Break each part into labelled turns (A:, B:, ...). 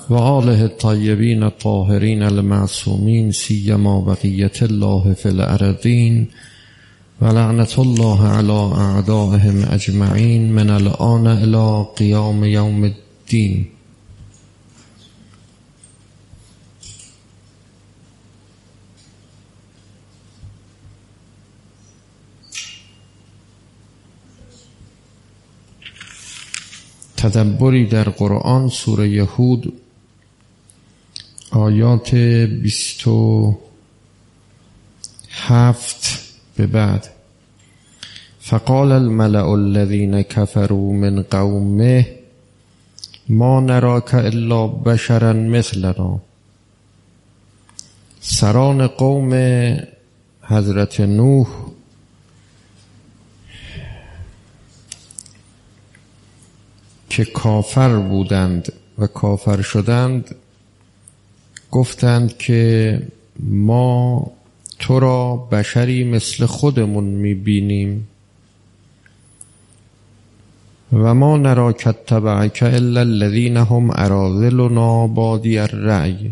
A: و آله الطیبین الطاهرین المعصومین سیما بقیة الله فی الارضین و لعنت الله علی اعدائهم اجمعین من الآن الی قیام یوم الدین. تدبری در قرآن، سوره هود، آیات 27 به بعد. فقال الملأ الذين كفروا من قومه ما نراك الا بشرا مثلنا. سران قوم حضرت نوح که کافر بودند و کافر شدند گفتند که ما تو را بشری مثل خودمون میبینیم و ما نراک اتبعک الا الذین هم اراذلنا بادی الرأی.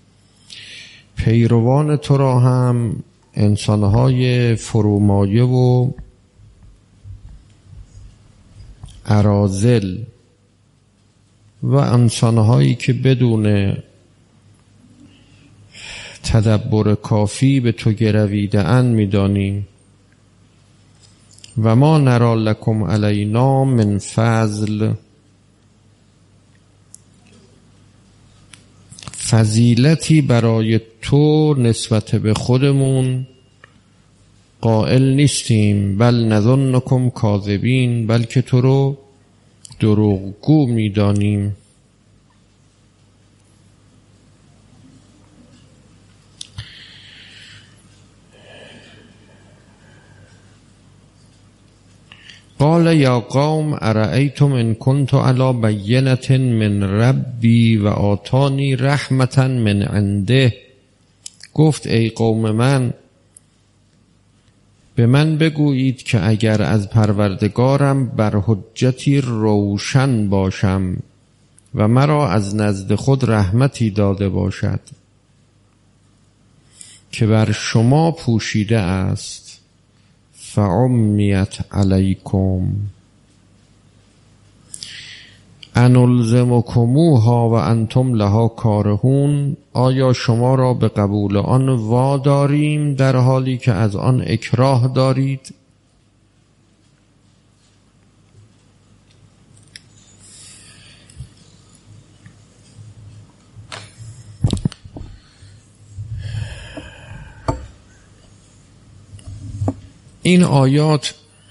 A: پیروان تو را هم انسانهای فرومایه و اراذل و انسانهایی که بدون تدبر کافی به تو گرویده اند میدانیم. و ما نرا لکم علینا من فضل. فضیلتی برای تو نسبت به خودمون قائل نیستیم. بل نظنکم کاذبین، بلکه تو رو دروغگو میدانیم. قال یا قوم ارأیتم ان کنت علی بینة من ربی و آتانی رحمة من عنده. گفت ای قوم من، به من بگویید که اگر از پروردگارم بر حجتی روشن باشم و مرا از نزد خود رحمتی داده باشد که بر شما پوشیده است، فعمیت علیکم انلزمکموها و انتم لها کارهون. آیا شما را به قبول آن واداریم در حالی که از آن اکراه دارید؟ این آیات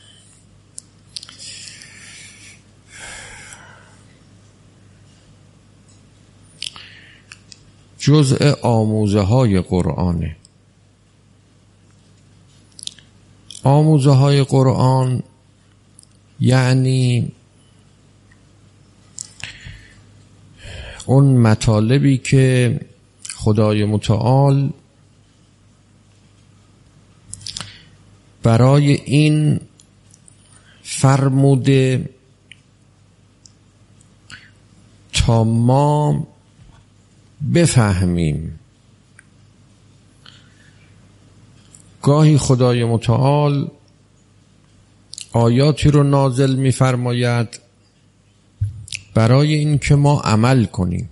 A: جزء آموزه های قرآنه. آموزه های قرآن یعنی اون مطالبی که خدای متعال برای این فرموده تا ما بفهمیم. گاهی خدای متعال آیاتی رو نازل می‌فرماید برای این که ما عمل کنیم.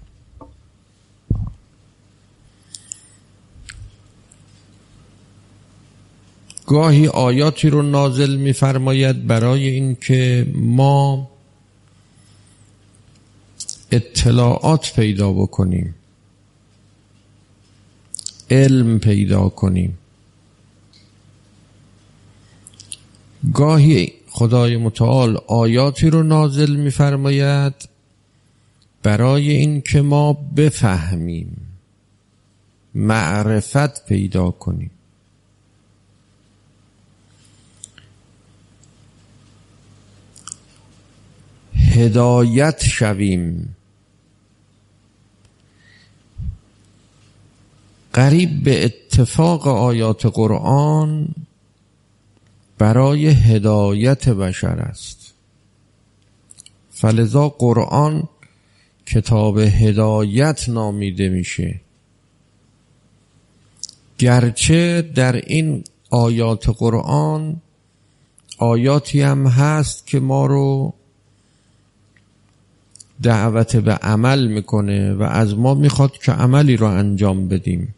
A: گاهی آیاتی رو نازل می‌فرماید برای این که ما اطلاعات پیدا بکنیم، علم پیدا کنیم. گاهی خدای متعال آیاتی رو نازل می‌فرماید برای این که ما بفهمیم، معرفت پیدا کنیم. هدایت شویم. قریب به اتفاق آیات قرآن برای هدایت بشر است. فلذا قرآن کتاب هدایت نامیده میشه، گرچه در این آیات قرآن آیاتی هم هست که ما رو دعوت به عمل میکنه و از ما میخواد که عملی رو انجام بدیم،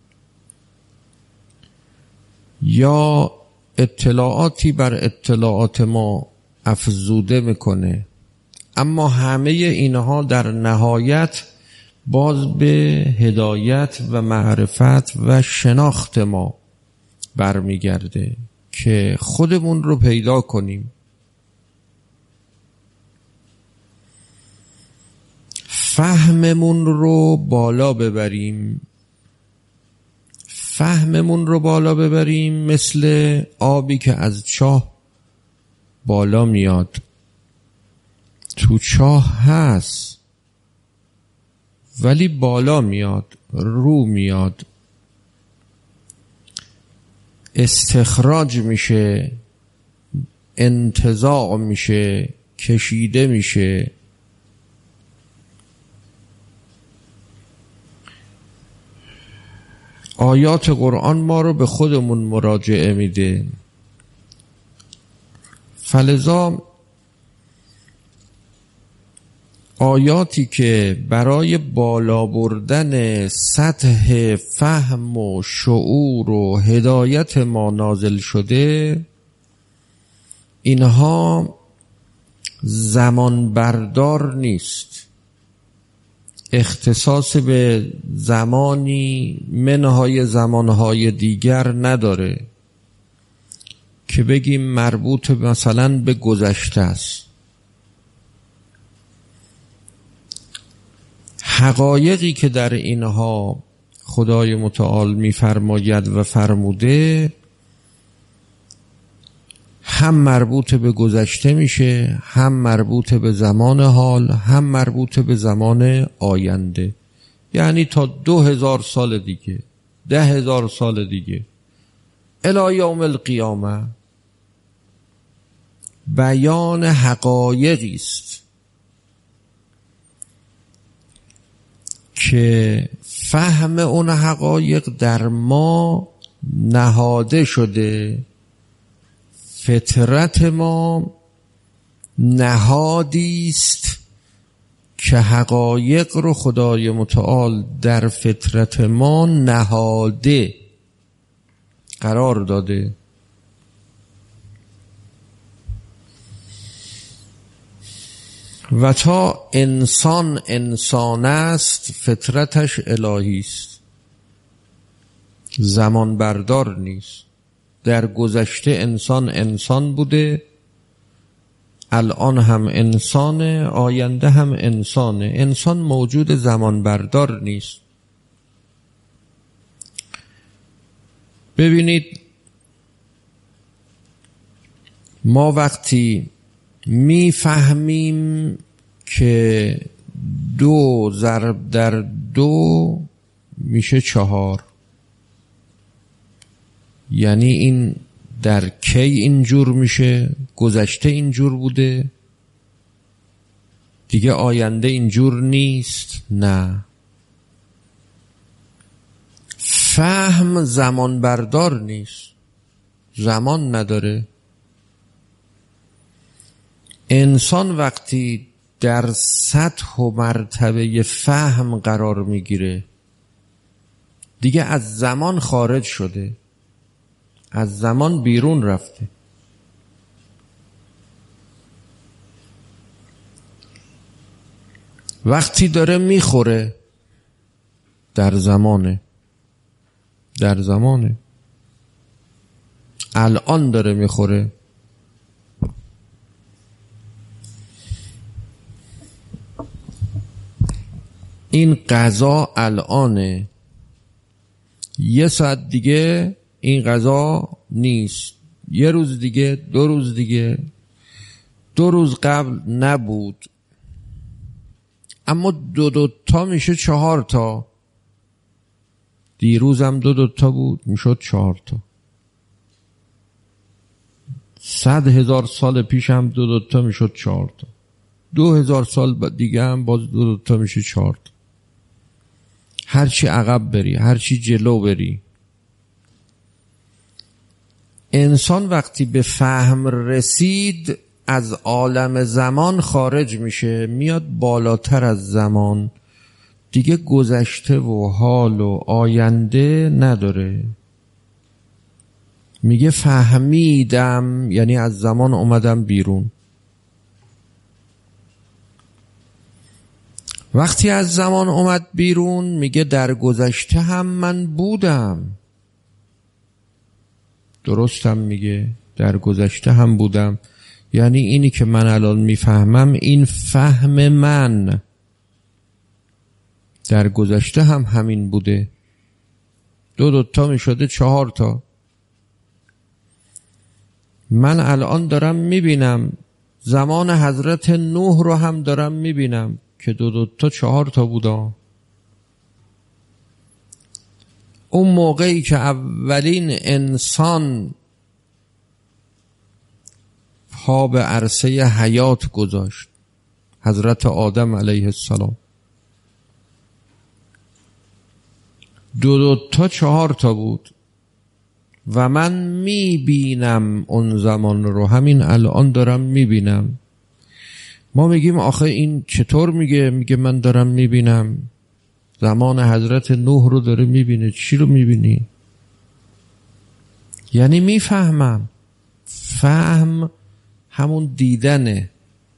A: یا اطلاعاتی بر اطلاعات ما افزوده میکنه، اما همه اینها در نهایت باز به هدایت و معرفت و شناخت ما برمیگرده که خودمون رو پیدا کنیم، فهممون رو بالا ببریم. فهممون رو بالا ببریم مثل آبی که از چاه بالا میاد، تو چاه هست ولی بالا میاد، رو میاد، استخراج میشه، انتزاع میشه، کشیده میشه. آیات قرآن ما رو به خودمون مراجعه میده. فلذا آیاتی که برای بالا بردن سطح فهم و شعور و هدایت ما نازل شده، اینها زمان بردار نیست، اختصاص به زمانی منهای زمانهای دیگر نداره که بگیم مربوط مثلا به گذشته است. حقایقی که در اینها خدای متعال می‌فرماید و فرموده هم مربوط به گذشته میشه، هم مربوط به زمان حال، هم مربوط به زمان آینده، یعنی تا 2000 سال دیگه، 10,000 سال دیگه، الی یوم القیامه. بیان حقایقی است که فهم اون حقایق در ما نهاده شده. فطرت ما نهادی است که حقایق رو خدای متعال در فطرت ما نهاده قرار داده. و تا انسان انسان است فطرتش الهی است، زمان بردار نیست. در گذشته انسان انسان بوده، الان هم انسانه، آینده هم انسانه. انسان موجود زمان بردار نیست. ببینید ما وقتی میفهمیم که 2 ضرب در 2 میشه 4، یعنی این در کی اینجور میشه؟ گذشته اینجور بوده دیگه، آینده اینجور نیست. نه، فهم زمان بردار نیست، زمان نداره. انسان وقتی در سطح و مرتبه فهم قرار میگیره دیگه از زمان خارج شده، از زمان بیرون رفته. وقتی داره میخوره در زمانه، الان داره میخوره. این غذا الانه، 1 ساعت دیگه این غذا نیست، 1 روز دیگه، 2 روز دیگه، 2 روز قبل نبود، اما 2 تا میشه 4 تا. دیروزم 2 تا بود میشد 4 تا. 100,000 سال پیشم 2 تا میشد 4 تا. 2000 سال دیگه هم باز 2 تا میشه 4 تا. هرچی عقب بری، هرچی جلو بری. انسان وقتی به فهم رسید از عالم زمان خارج میشه، میاد بالاتر از زمان، دیگه گذشته و حال و آینده نداره. میگه فهمیدم، یعنی از زمان اومدم بیرون. وقتی از زمان اومد بیرون میگه در گذشته هم من بودم. درستم میگه در گذشته هم بودم، یعنی اینی که من الان میفهمم این فهم من در گذشته هم همین بوده. 2 تا میشده 4 تا. من الان دارم میبینم زمان حضرت نوح رو هم دارم میبینم که 2 تا 4 تا بودا. اون موقعی که اولین انسان پا به عرصه حیات گذاشت، حضرت آدم علیه السلام، 2 تا 4 تا بود و من میبینم اون زمان رو، همین الان دارم میبینم. ما میگیم آخه این چطور میگه من دارم میبینم؟ زمان حضرت نوح رو داره میبینه. چی رو میبینی؟ یعنی میفهمم. فهم همون دیدنه.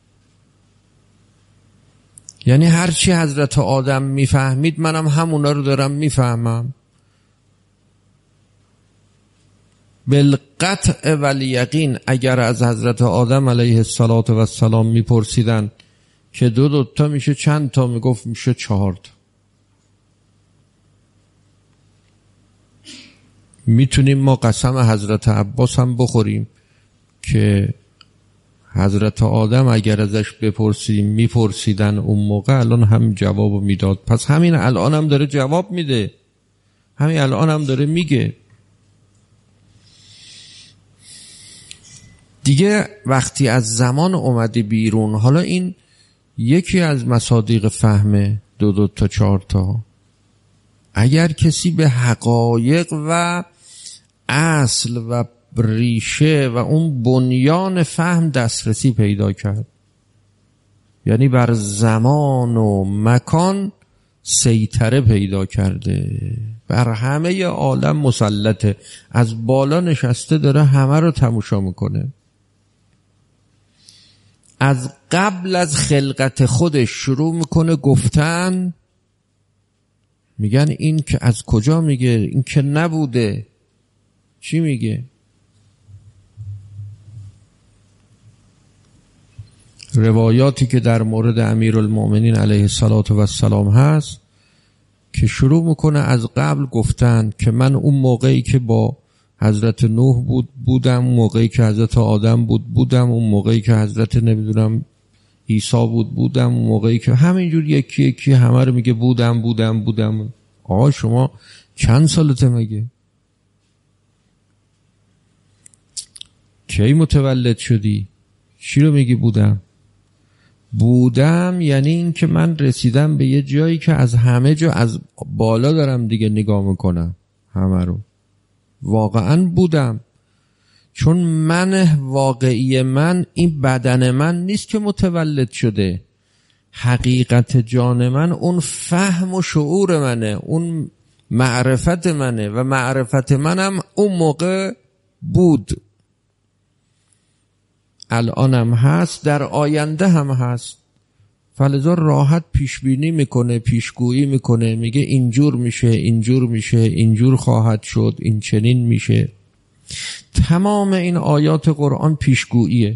A: یعنی هرچی حضرت آدم میفهمید منم همونا رو دارم میفهمم. بالقطع والیقین. اگر از حضرت آدم علیه السلام میپرسیدن که 2 تا میشه چند تا، میگفت میشه 4 تا. میتونیم ما قسم حضرت عباس هم بخوریم که حضرت آدم اگر ازش میپرسیدن اون موقع، الان هم جوابو میداد. پس همین الان هم داره جواب میده، همین الان هم داره میگه. دیگه وقتی از زمان اومدی بیرون، حالا این یکی از مصادیق فهمه 2 تا 4 تا. اگر کسی به حقایق و اصل و ریشه و اون بنیان فهم دسترسی پیدا کرد، یعنی بر زمان و مکان سیطره پیدا کرده، بر همه عالم مسلطه، از بالا نشسته داره همه رو تماشا میکنه. از قبل از خلقت خودش شروع میکنه گفتن. میگن این که از کجا میگه؟ این که نبوده. چی میگه؟ روایاتی که در مورد امیرالمؤمنین علیه السلام هست که شروع میکنه از قبل گفتن که من اون موقعی که با حضرت نوح بودم، اون موقعی که حضرت آدم بودم، اون موقعی که حضرت نمیدونم عیسی بودم، اون موقعی که همینجور یکی یکی همه رو میگه بودم. آقا شما چند سالته مگه؟ کی متولد شدی؟ چی رو میگی بودم یعنی این که من رسیدم به یه جایی که از همه جا از بالا دارم دیگه نگاه میکنم همه رو. واقعا بودم، چون من واقعی من این بدن من نیست که متولد شده. حقیقت جان من اون فهم و شعور منه، اون معرفت منه و معرفت منم اون موقع بود، الانم هست، در آینده هم هست. فلذا راحت پیشبینی میکنه، پیشگویی میکنه، میگه اینجور میشه، اینجور خواهد شد، این چنین میشه. تمام این آیات قرآن پیشگوییه.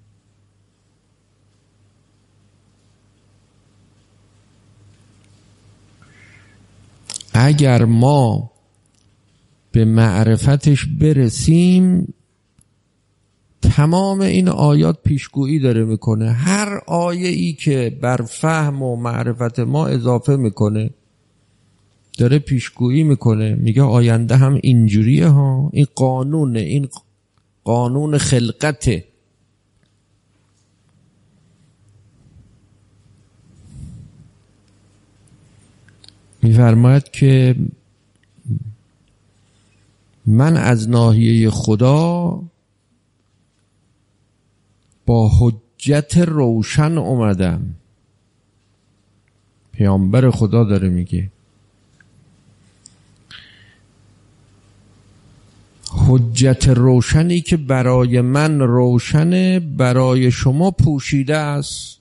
A: اگر ما به معرفتش برسیم، تمام این آیات پیشگویی داره میکنه. هر آیه ای که بر فهم و معرفت ما اضافه میکنه داره پیشگویی میکنه، میگه آینده هم اینجوریه ها، این قانونه، این قانون خلقته. می‌فرماید که من از ناحیه خدا با حجت روشن اومدم. پیامبر خدا داره میگه حجت روشنی که برای من روشنه برای شما پوشیده است.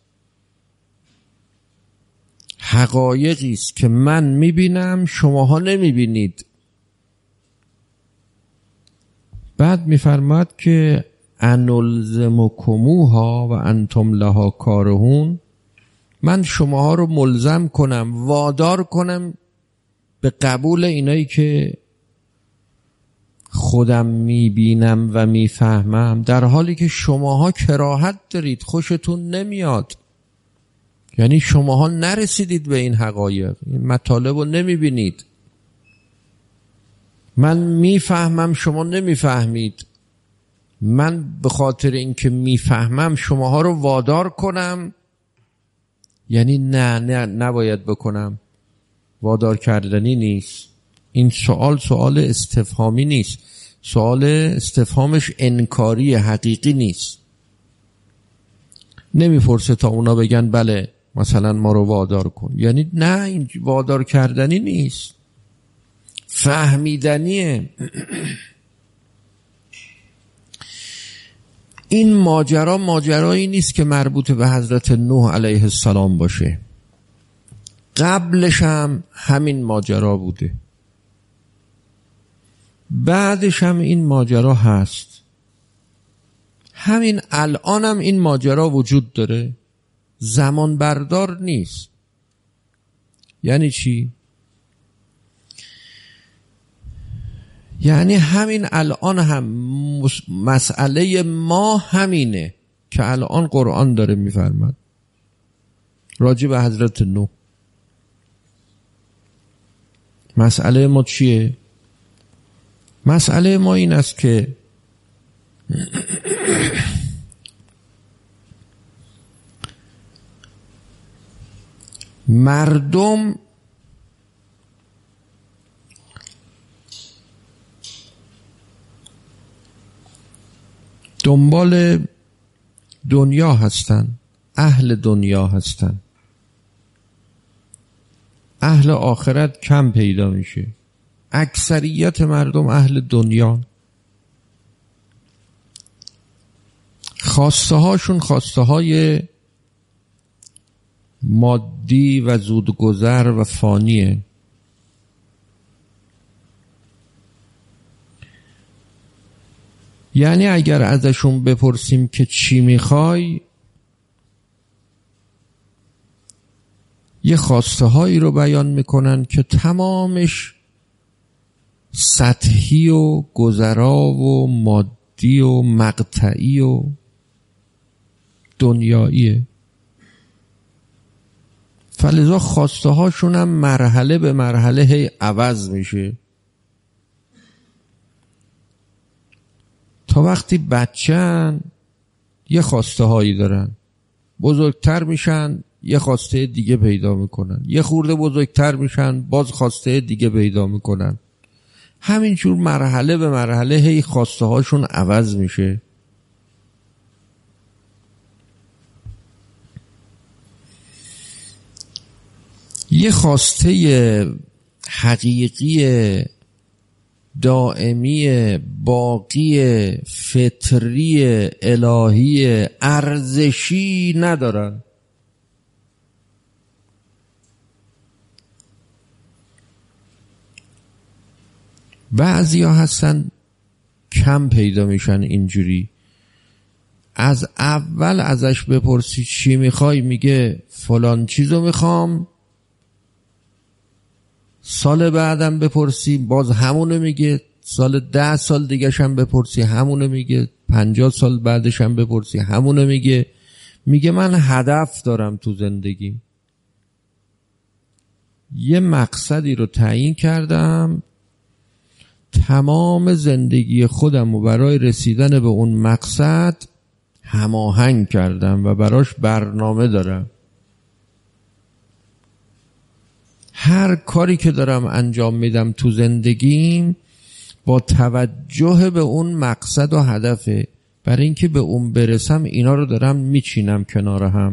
A: حقایقی است که من میبینم شماها نمیبینید. بعد میفرماد که انلزمکموها و انتم لها کارهون، من شماها رو ملزم کنم، وادار کنم به قبول اینایی که خودم میبینم و میفهمم، در حالی که شماها کراهت دارید، خوشتون نمیاد. یعنی شماها نرسیدید به این حقایق، این مطالب رو نمیبینید. من میفهمم شما نمیفهمید. من به خاطر اینکه میفهمم شماها رو وادار کنم، یعنی نه نباید بکنم. وادار کردنی نیست. این سوال استفهامی نیست. سوال استفهامش انکاری حقیقی نیست. نمیپرسه تا اونا بگن بله مثلا ما رو وادار کن. یعنی نه، این وادار کردنی نیست، فهمیدنیه. این ماجرایی نیست که مربوط به حضرت نوح علیه السلام باشه. قبلش هم همین ماجرا بوده، بعدش هم این ماجرا هست، همین الان هم این ماجرا وجود داره. زمان بردار نیست. یعنی چی؟ یعنی همین الان هم مسئله ما همینه که الان قرآن داره میفرماد راجع به حضرت نوح. مسئله ما چیه؟ مسئله ما این است که مردم دنبال دنیا هستن، اهل دنیا هستن، اهل آخرت کم پیدا میشه. اکثریت مردم اهل دنیا، خواسته هاشون خواسته های مادی و زودگذر و فانیه. یعنی اگر ازشون بپرسیم که چی میخوای، یه خواسته هایی رو بیان میکنن که تمامش سطحی و گذرا و مادی و مقطعی و دنیاییه. فلذا خواسته هاشون هم مرحله به مرحله هی عوض میشه تا وقتی بچه‌ن یه خواسته هایی دارن، بزرگتر میشن یه خواسته دیگه پیدا میکنن، یه خورده بزرگتر میشن باز خواسته دیگه پیدا میکنن. همینجور مرحله به مرحله هی خواسته هاشون عوض میشه. یه خواسته حقیقی دائمی باقی فطری الهی ارزشی ندارن. بعضی ها هستن کم پیدا میشن اینجوری. از اول ازش بپرسی چی میخوای میگه فلان چیزو میخوام، سال بعدم بپرسی باز همونو میگه، سال 10 سال دیگه هم بپرسی همونو میگه، 50 سال بعدش هم بپرسی همونو میگه. میگه من هدف دارم تو زندگیم، یه مقصدی رو تعیین کردم، تمام زندگی خودم رو برای رسیدن به اون مقصد هماهنگ کردم و براش برنامه دارم. هر کاری که دارم انجام میدم تو زندگیم با توجه به اون مقصد و هدفه. برای اینکه به اون برسم اینا رو دارم میچینم کنار هم.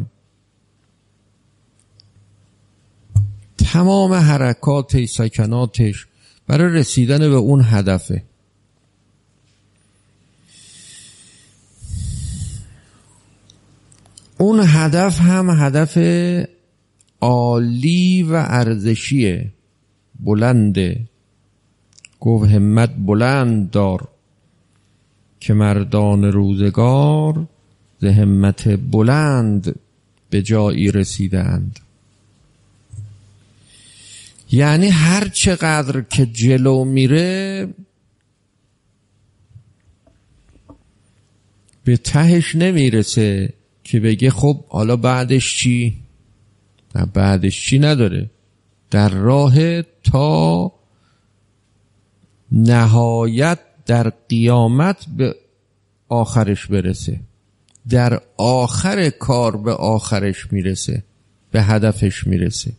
A: تمام حرکاتش، سکناتش برای رسیدن به اون هدفه. اون هدف هم هدف عالی و ارزشیه، بلنده. گفت همت بلند دار که مردان روزگار ز همت بلند به جایی رسیدند. یعنی هر چقدر که جلو میره به تهش نمیرسه که بگه خب حالا بعدش چی؟ نه، بعدش چی نداره. در راه تا نهایت در قیامت به آخرش برسه. در آخر کار به آخرش میرسه، به هدفش میرسه.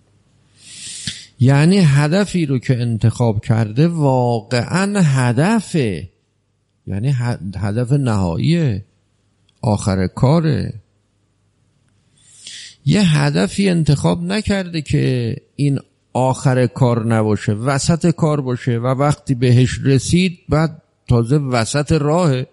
A: یعنی هدفی رو که انتخاب کرده واقعا هدفه، یعنی هدف نهاییه، آخر کاره. یه هدفی انتخاب نکرده که این آخر کار نباشه، وسط کار باشه و وقتی بهش رسید بعد تازه وسط راه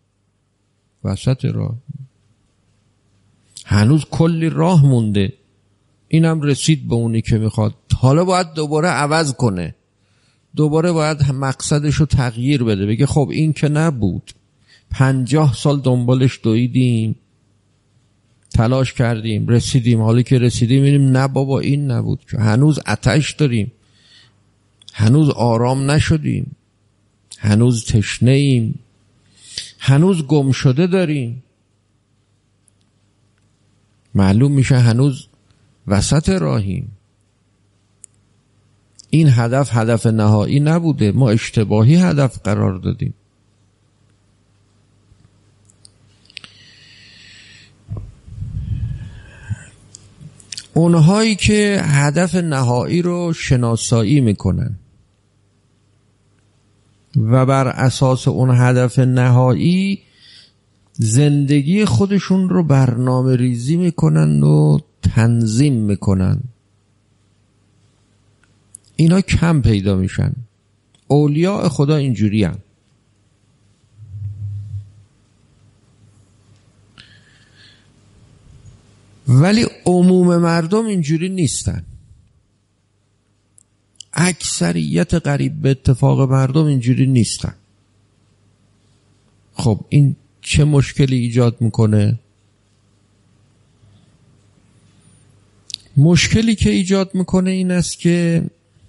A: هنوز کلی راه مونده. اینم رسید به اونی که میخواد، حالا باید دوباره عوض کنه، دوباره باید مقصدشو تغییر بده، بگه خب این که نبود، 50 سال دنبالش دویدیم، تلاش کردیم، رسیدیم، حالا که رسیدیم می‌بینیم نه بابا این نبود، که هنوز آتش داریم، هنوز آرام نشدیم، هنوز تشنه ایم، هنوز گم شده داریم. معلوم میشه هنوز وسط راهیم. این هدف نهایی نبوده، ما اشتباهی هدف قرار دادیم. اونهایی که هدف نهایی رو شناسایی میکنن و بر اساس اون هدف نهایی زندگی خودشون رو برنامه ریزی میکنن و تنظیم میکنن، اینا کم پیدا میشن. اولیاء خدا اینجوری هن. ولی عموم مردم اینجوری نیستن. اکثریت قریب به اتفاق مردم اینجوری نیستن. خب این چه مشکلی ایجاد میکنه؟ مشکلی که ایجاد میکنه این است که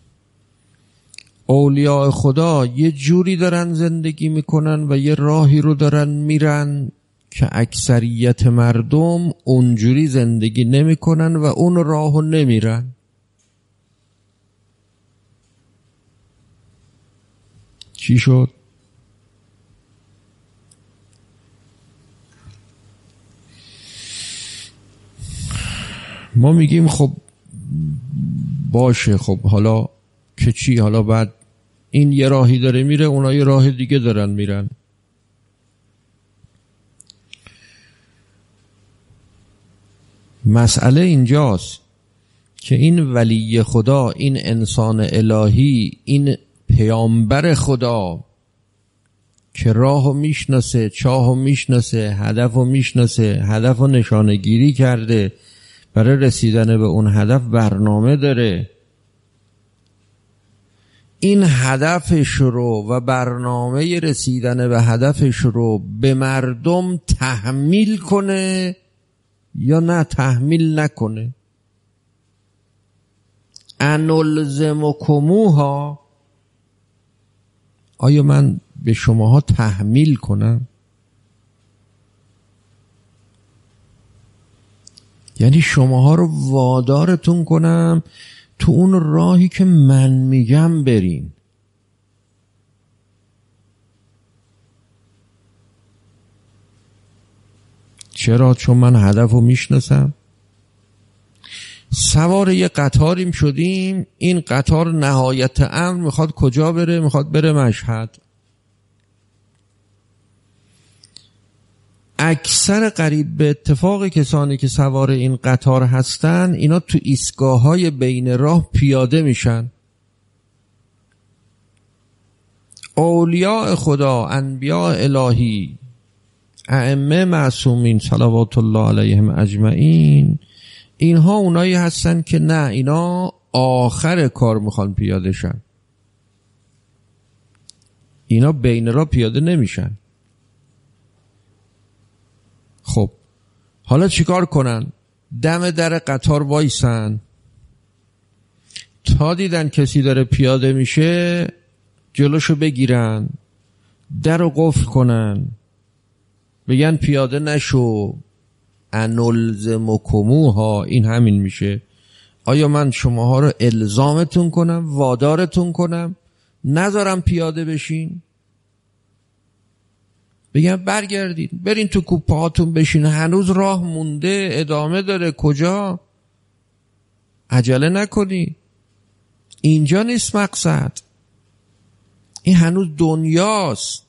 A: اولیاء خدا یه جوری دارن زندگی میکنن و یه راهی رو دارن میرن که اکثریت مردم اونجوری زندگی نمیکنن و اون راهو نمیرن. چی شد؟ ما میگیم خب باشه، خب حالا که چی؟ حالا بعد این یه راهی داره میره، اونا یه راه دیگه دارن میرن. مسئله اینجاست که این ولی خدا، این انسان الهی، این پیامبر خدا که راهو میشناسه، چاهو میشناسه، هدفو میشناسه، هدفو نشانه گیری کرده، برای رسیدن به اون هدف برنامه داره، این هدفش رو و برنامه رسیدن به هدفش رو به مردم تحمیل کنه یا نه تحمیل نکنه. انلزمکموها، آیا من به شماها تحمیل کنم؟ یعنی شماها رو وادارتون کنم تو اون راهی که من میگم برین. چرا؟ چون من هدفو میشناسم. سوار یه قطاریم شدیم، این قطار نهایت امر میخواد کجا بره؟ میخواد بره مشهد. اکثر قریب به اتفاق کسانی که سوار این قطار هستن اینا تو ایستگاه‌های بین راه پیاده میشن. اولیاء خدا، انبیاء الهی، ائمه معصومین صلوات الله علیهم اجمعین، اینها اونایی هستن که نه، اینا آخر کار میخوان پیاده شن. اینا بین راه پیاده نمیشن. خب حالا چیکار کنن؟ دم در قطار وایسن تا دیدن کسی داره پیاده میشه جلوشو بگیرن، درو قفل کنن، بگن پیاده نشو، انلزمکموها. این همین میشه. آیا من شماها رو الزامتون کنم، وادارتون کنم، نذارم پیاده بشین؟ بگم برگردین برین تو کوپه هاتون بشین، هنوز راه مونده، ادامه داره. کجا؟ عجله نکنی، اینجا نیست مقصد، این هنوز دنیاست.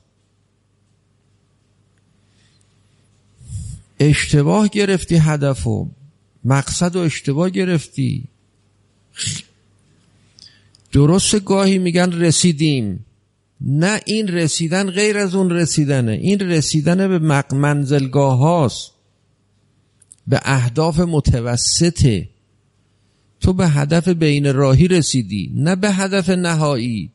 A: اشتباه گرفتی هدفو، مقصد و اشتباه گرفتی. درست گاهی میگن رسیدیم، نه، این رسیدن غیر از اون رسیدنه. این رسیدن به منزلگاه هاست، به اهداف متوسطه. تو به هدف بین راهی رسیدی، نه به هدف نهایی.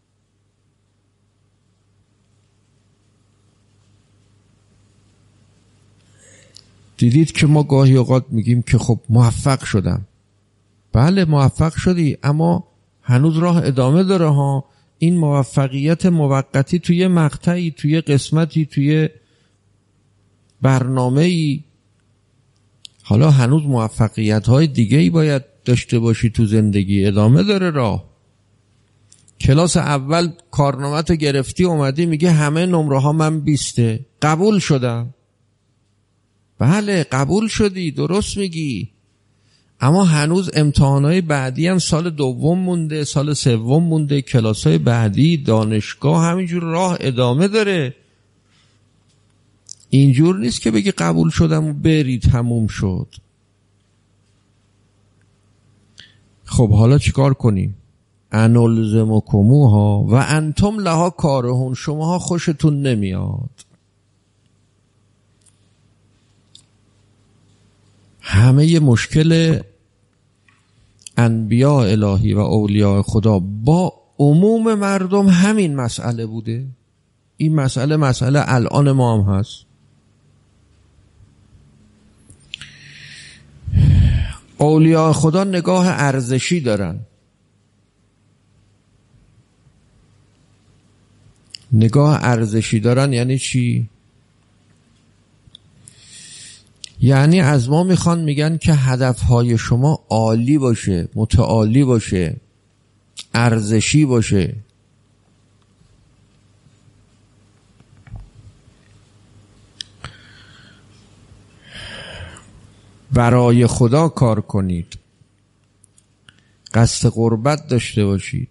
A: دیدید که ما گاهی اوقات میگیم که خب موفق شدم. بله موفق شدی، اما هنوز راه ادامه داره ها. این موفقیت موقتی توی مقطعی، توی قسمتی، توی برنامه‌ای. حالا هنوز موفقیت‌های دیگه‌ای باید داشته باشی تو زندگی، ادامه داره راه. کلاس اول کارنامه‌تو گرفتی اومدی میگه همه نمره‌ها من 20، قبول شدم. بله قبول شدی، درست میگی، اما هنوز امتحانات بعدی هم سال دوم مونده، سال سوم مونده، کلاسای بعدی، دانشگاه، همینجور راه ادامه داره. اینجور نیست که بگی قبول شدم و بری تموم شد. خب حالا چیکار کنیم؟ انلزمکموها و انتم لها کارهون. شماها خوشتون نمیاد. همه مشکل انبیاء الهی و اولیاء خدا با عموم مردم همین مسئله بوده. این مسئله الان ما هم هست. اولیاء خدا نگاه ارزشی دارن. نگاه ارزشی دارن یعنی چی؟ یعنی از ما میخوان، میگن که هدفهای شما عالی باشه، متعالی باشه، ارزشی باشه. برای خدا کار کنید، قصد قربت داشته باشید،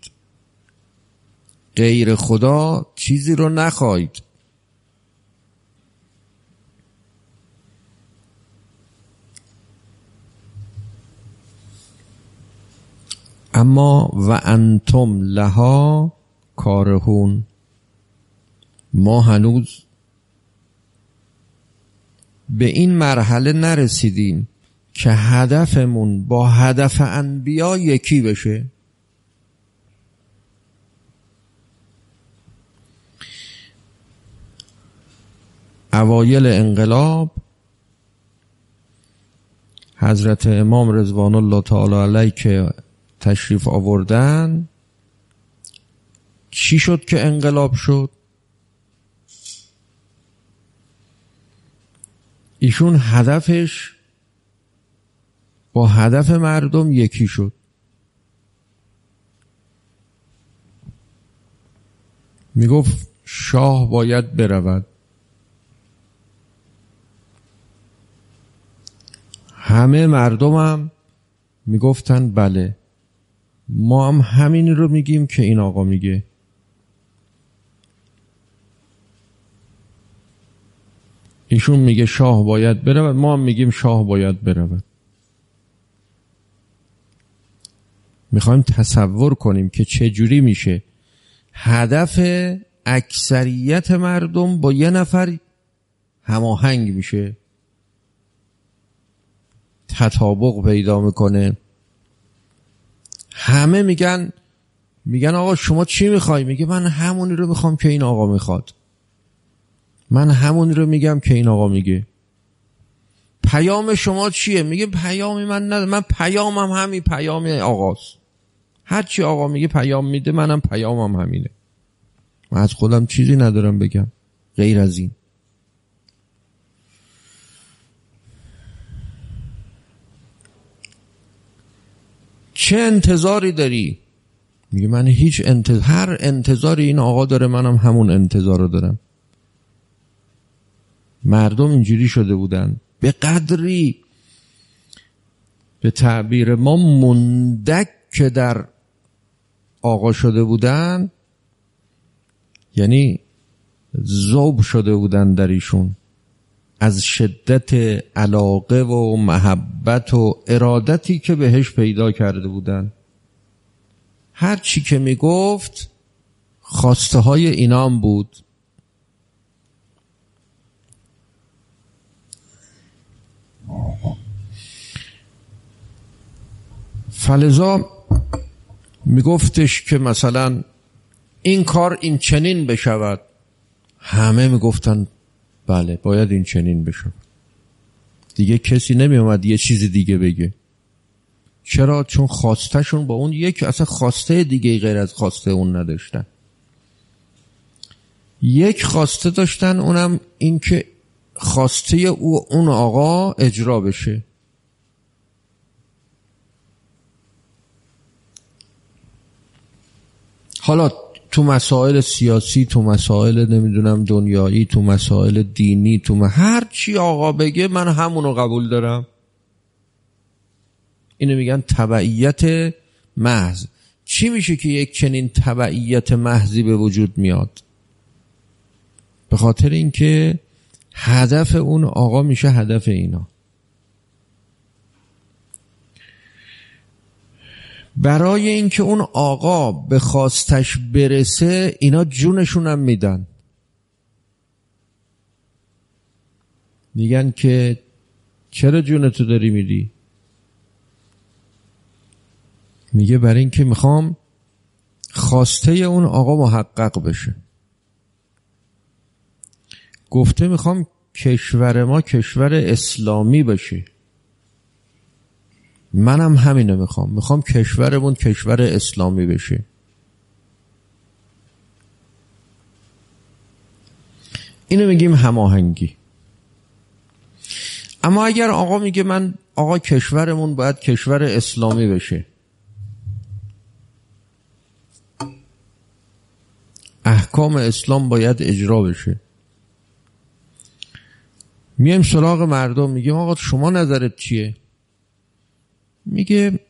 A: غیر خدا چیزی رو نخواهید. اما و انتم لها کارهون. ما هنوز به این مرحله نرسیدیم که هدفمون با هدف انبیا یکی بشه. اوایل انقلاب حضرت امام رضوان الله تعالی علیه که تشریف آوردن، چی شد که انقلاب شد؟ ایشون هدفش با هدف مردم یکی شد. میگفت شاه باید برود. همه مردمم میگفتن بله ما هم همین رو میگیم که این آقا میگه. ایشون میگه شاه باید برود، ما هم میگیم شاه باید برود. میخوایم تصور کنیم که چجوری میشه هدف اکثریت مردم با یه نفر هماهنگ میشه، تطابق پیدا میکنه. همه میگن آقا شما چی میخوای؟ میگه من همونی رو میخوام که این آقا میخواد، من همونی رو میگم که این آقا میگه. پیام شما چیه؟ میگه پیامی من ندارم، من پیامم همین پیام آقاست، هرچی آقا میگه پیام میده، منم پیامم همینه، من از خودم چیزی ندارم بگم غیر از این. چه انتظاری داری؟ میگه من هیچ هر انتظاری این آقا داره منم همون انتظار رو دارم. مردم اینجوری شده بودن، به قدری به تعبیر ما مندک که در آقا شده بودن، یعنی ذوب شده بودن در ایشون از شدت علاقه و محبت و ارادتی که بهش پیدا کرده بودن. هر چی که میگفت خواسته های اینام بود. فلذا میگفتش که مثلا این کار این چنین بشود، همه میگفتن بله باید این چنین بشود. دیگه کسی نمیومد یه چیز دیگه بگه. چرا؟ چون خواستشون با اون یک اصلا خواسته دیگه غیر از خواسته اون نداشتن. یک خواسته داشتن، اونم این که خواسته اون آقا اجرا بشه. حالا تو مسائل سیاسی، تو مسائل نمیدونم دنیایی، تو مسائل دینی، هر چی آقا بگه من همونو قبول دارم. اینو میگن تبعیت محض. چی میشه که یک چنین تبعیت محضی به وجود میاد؟ به خاطر اینکه هدف اون آقا میشه هدف اینا. برای اینکه اون آقا به خواستش برسه اینا جونشون هم میدن. میگن که چرا جونتو داری میدی؟ میگه برای اینکه میخوام خواسته اون آقا محقق بشه. گفته میخوام کشور ما کشور اسلامی بشه، منم همینو میخوام کشورمون کشور اسلامی بشه. اینو میگیم هماهنگی. اما اگر آقا میگه من آقا کشورمون باید کشور اسلامی بشه، احکام اسلام باید اجرا بشه، میایم سراغ مردم میگیم آقا شما نظرت چیه؟ میگه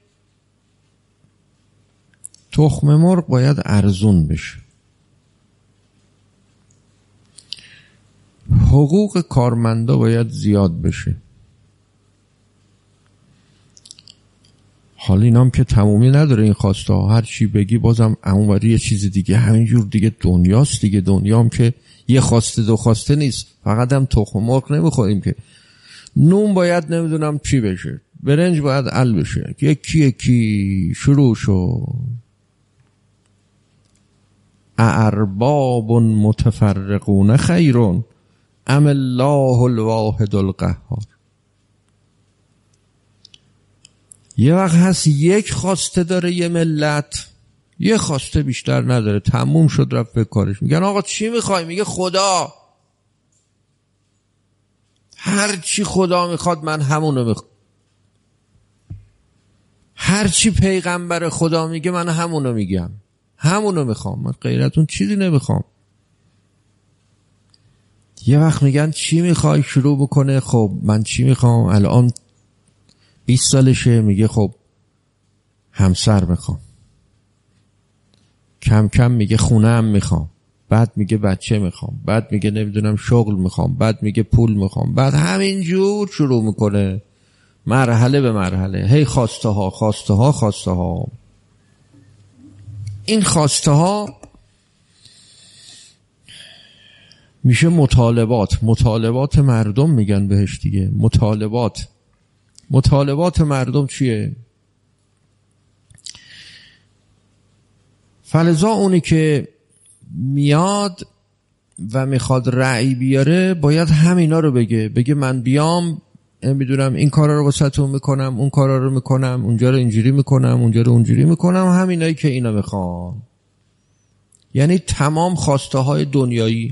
A: تخم مرغ باید ارزون بشه، حقوق کارمندا باید زیاد بشه. حالا اینام که تمومی نداره این خواسته ها، هر چی بگی بازم اونوری یه چیز دیگه، همینجور دیگه دنیاست دیگه. دنیام که یه خواسته دو خواسته نیست، فقط هم تخم مرغ نمیخوریم که. نون باید نمیدونم چی بشه، برنج باید ال بشه، یکی شروع شو. ارباب متفرقون خیرون ام الله الواحد القهار. یه وقت هست یک خواسته داره یه ملت، یه خواسته بیشتر نداره، تموم شد رفت به کارش. میگن آقا چی میخوای؟ میگه خدا. هر چی خدا میخواد من همونو میخوام، هر چی پیغمبر خدا میگه من همونو میگم، همونو میخوام، من غیرتون چیزی نمیخوام. یه وقت میگن چی میخوای؟ شروع بکنه خب من چی میخوام؟ الان 20 سالشه، میگه خب همسر میخوام، کم کم میگه خونه هم میخوام، بعد میگه بچه میخوام، بعد میگه نمیدونم شغل میخوام، بعد میگه پول میخوام، بعد همینجور شروع میکنه مرحله به مرحله، هی خواسته ها خواسته ها خواسته ها. این خواسته ها میشه مطالبات مردم میگن بهش دیگه. مطالبات مردم چیه؟ فلذا اونی که میاد و میخواد رأی بیاره باید همینا رو بگه من بیام میدونم این کارا رو واسهتون میکنم، اون کارا رو میکنم، اونجا رو اینجوری میکنم، اونجا رو اونجوری میکنم، همینایی که اینا میخوان. یعنی تمام خواسته های دنیایی،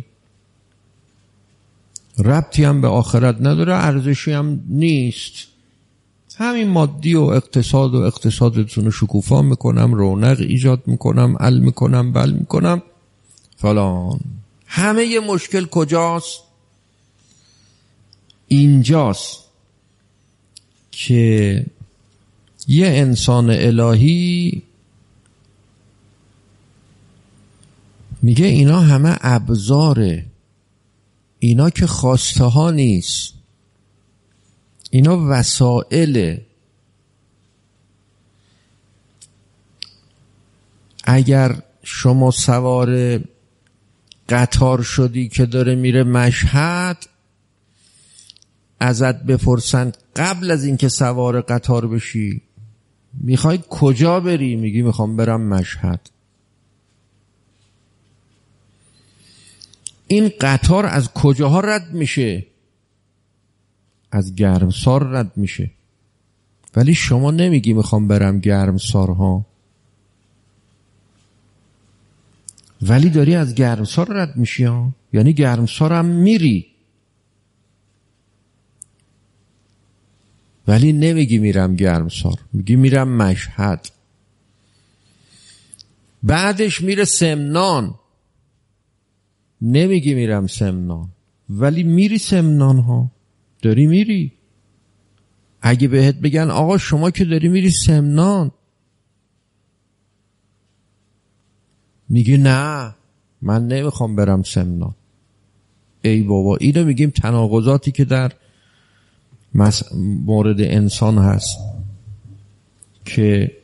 A: ربطی هم به آخرت نداره، ارزشی هم نیست، همین مادی و اقتصادتون رو شکوفا میکنم، رونق ایجاد میکنم، ال میکنم، بل میکنم فلان. همه مشکل کجاست؟ اینجاست که یه انسان الهی میگه اینا همه ابزاره، اینا که خواسته ها نیست، اینا وسائله. اگر شما سوار قطار شدی که داره میره مشهد، ازت بپرسن قبل از اینکه سوار قطار بشی میخوای کجا بری؟ میگی میخوام برم مشهد. این قطار از کجاها رد میشه؟ از گرمسار رد میشه. ولی شما نمیگی میخوام برم گرمسارها، ولی داری از گرمسار رد میشی ها. یعنی گرمسار هم میری ولی نمیگی میرم گرمسار، میگی میرم مشهد. بعدش میره سمنان، نمیگی میرم سمنان ولی میری سمنان ها، داری میری. اگه بهت بگن آقا شما که داری میری سمنان، میگی نه من نمیخوام برم سمنان. ای بابا، اینو میگیم تناقضاتی که در مورد انسان هست که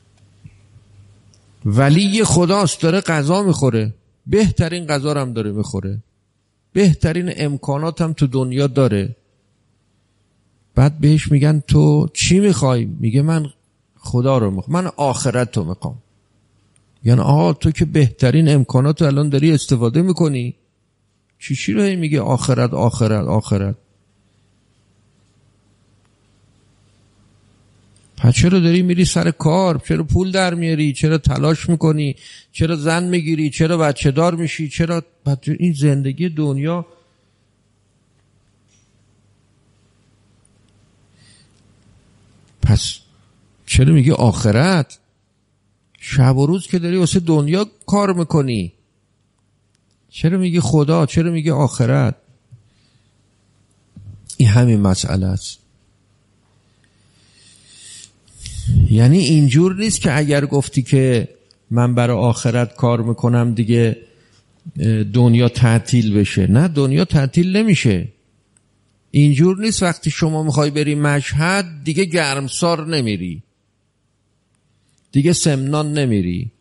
A: ولی خداست، داره غذا میخوره، بهترین غذا هم داره میخوره، بهترین امکانات هم تو دنیا داره. بعد بهش میگن تو چی میخوای؟ میگه من خدا رو میخوام، من آخرت رو میخوام. یعنی آقا تو که بهترین امکانات رو الان داری استفاده میکنی، چی رو میگه آخرت آخرت آخرت؟ پس چرا داری میری سر کار؟ چرا پول در میاری؟ چرا تلاش میکنی؟ چرا زن میگیری؟ چرا بچه دار میشی؟ چرا این زندگی دنیا؟ پس چرا میگی آخرت؟ شب و روز که داری واسه دنیا کار میکنی، چرا میگی خدا؟ چرا میگی آخرت؟ این همین مسئله است. یعنی اینجور نیست که اگر گفتی که من برای آخرت کار میکنم دیگه دنیا تعطیل بشه. نه، دنیا تعطیل نمیشه. اینجور نیست وقتی شما میخوای بری مشهد دیگه گرمسار نمیری، دیگه سمنان نمیری،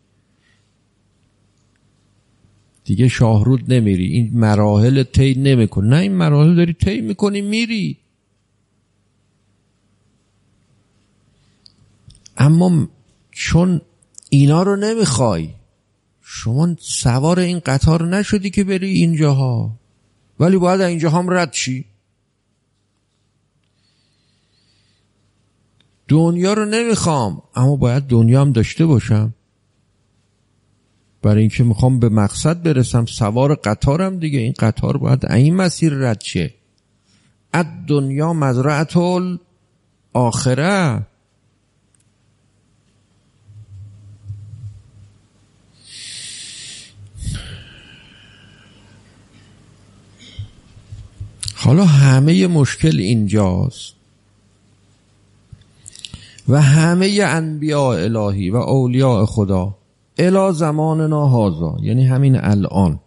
A: دیگه شاهرود نمیری، این مراحل طی نمیکنی. نه، این مراحل داری طی میکنی، میری. اما چون اینا رو نمیخوای، شما سوار این قطار نشدی که بری اینجاها، ولی باید اینجاها هم رد شی. دنیا رو نمیخوام اما باید دنیا هم داشته باشم، برای اینکه میخوام به مقصد برسم. سوار قطارم دیگه، این قطار باید این مسیر رد شه. الدنیا مزرعة الآخرة. حالا همه مشکل اینجاست. و همه انبیاء الهی و اولیاء خدا الی زماننا هذا، یعنی همین الان،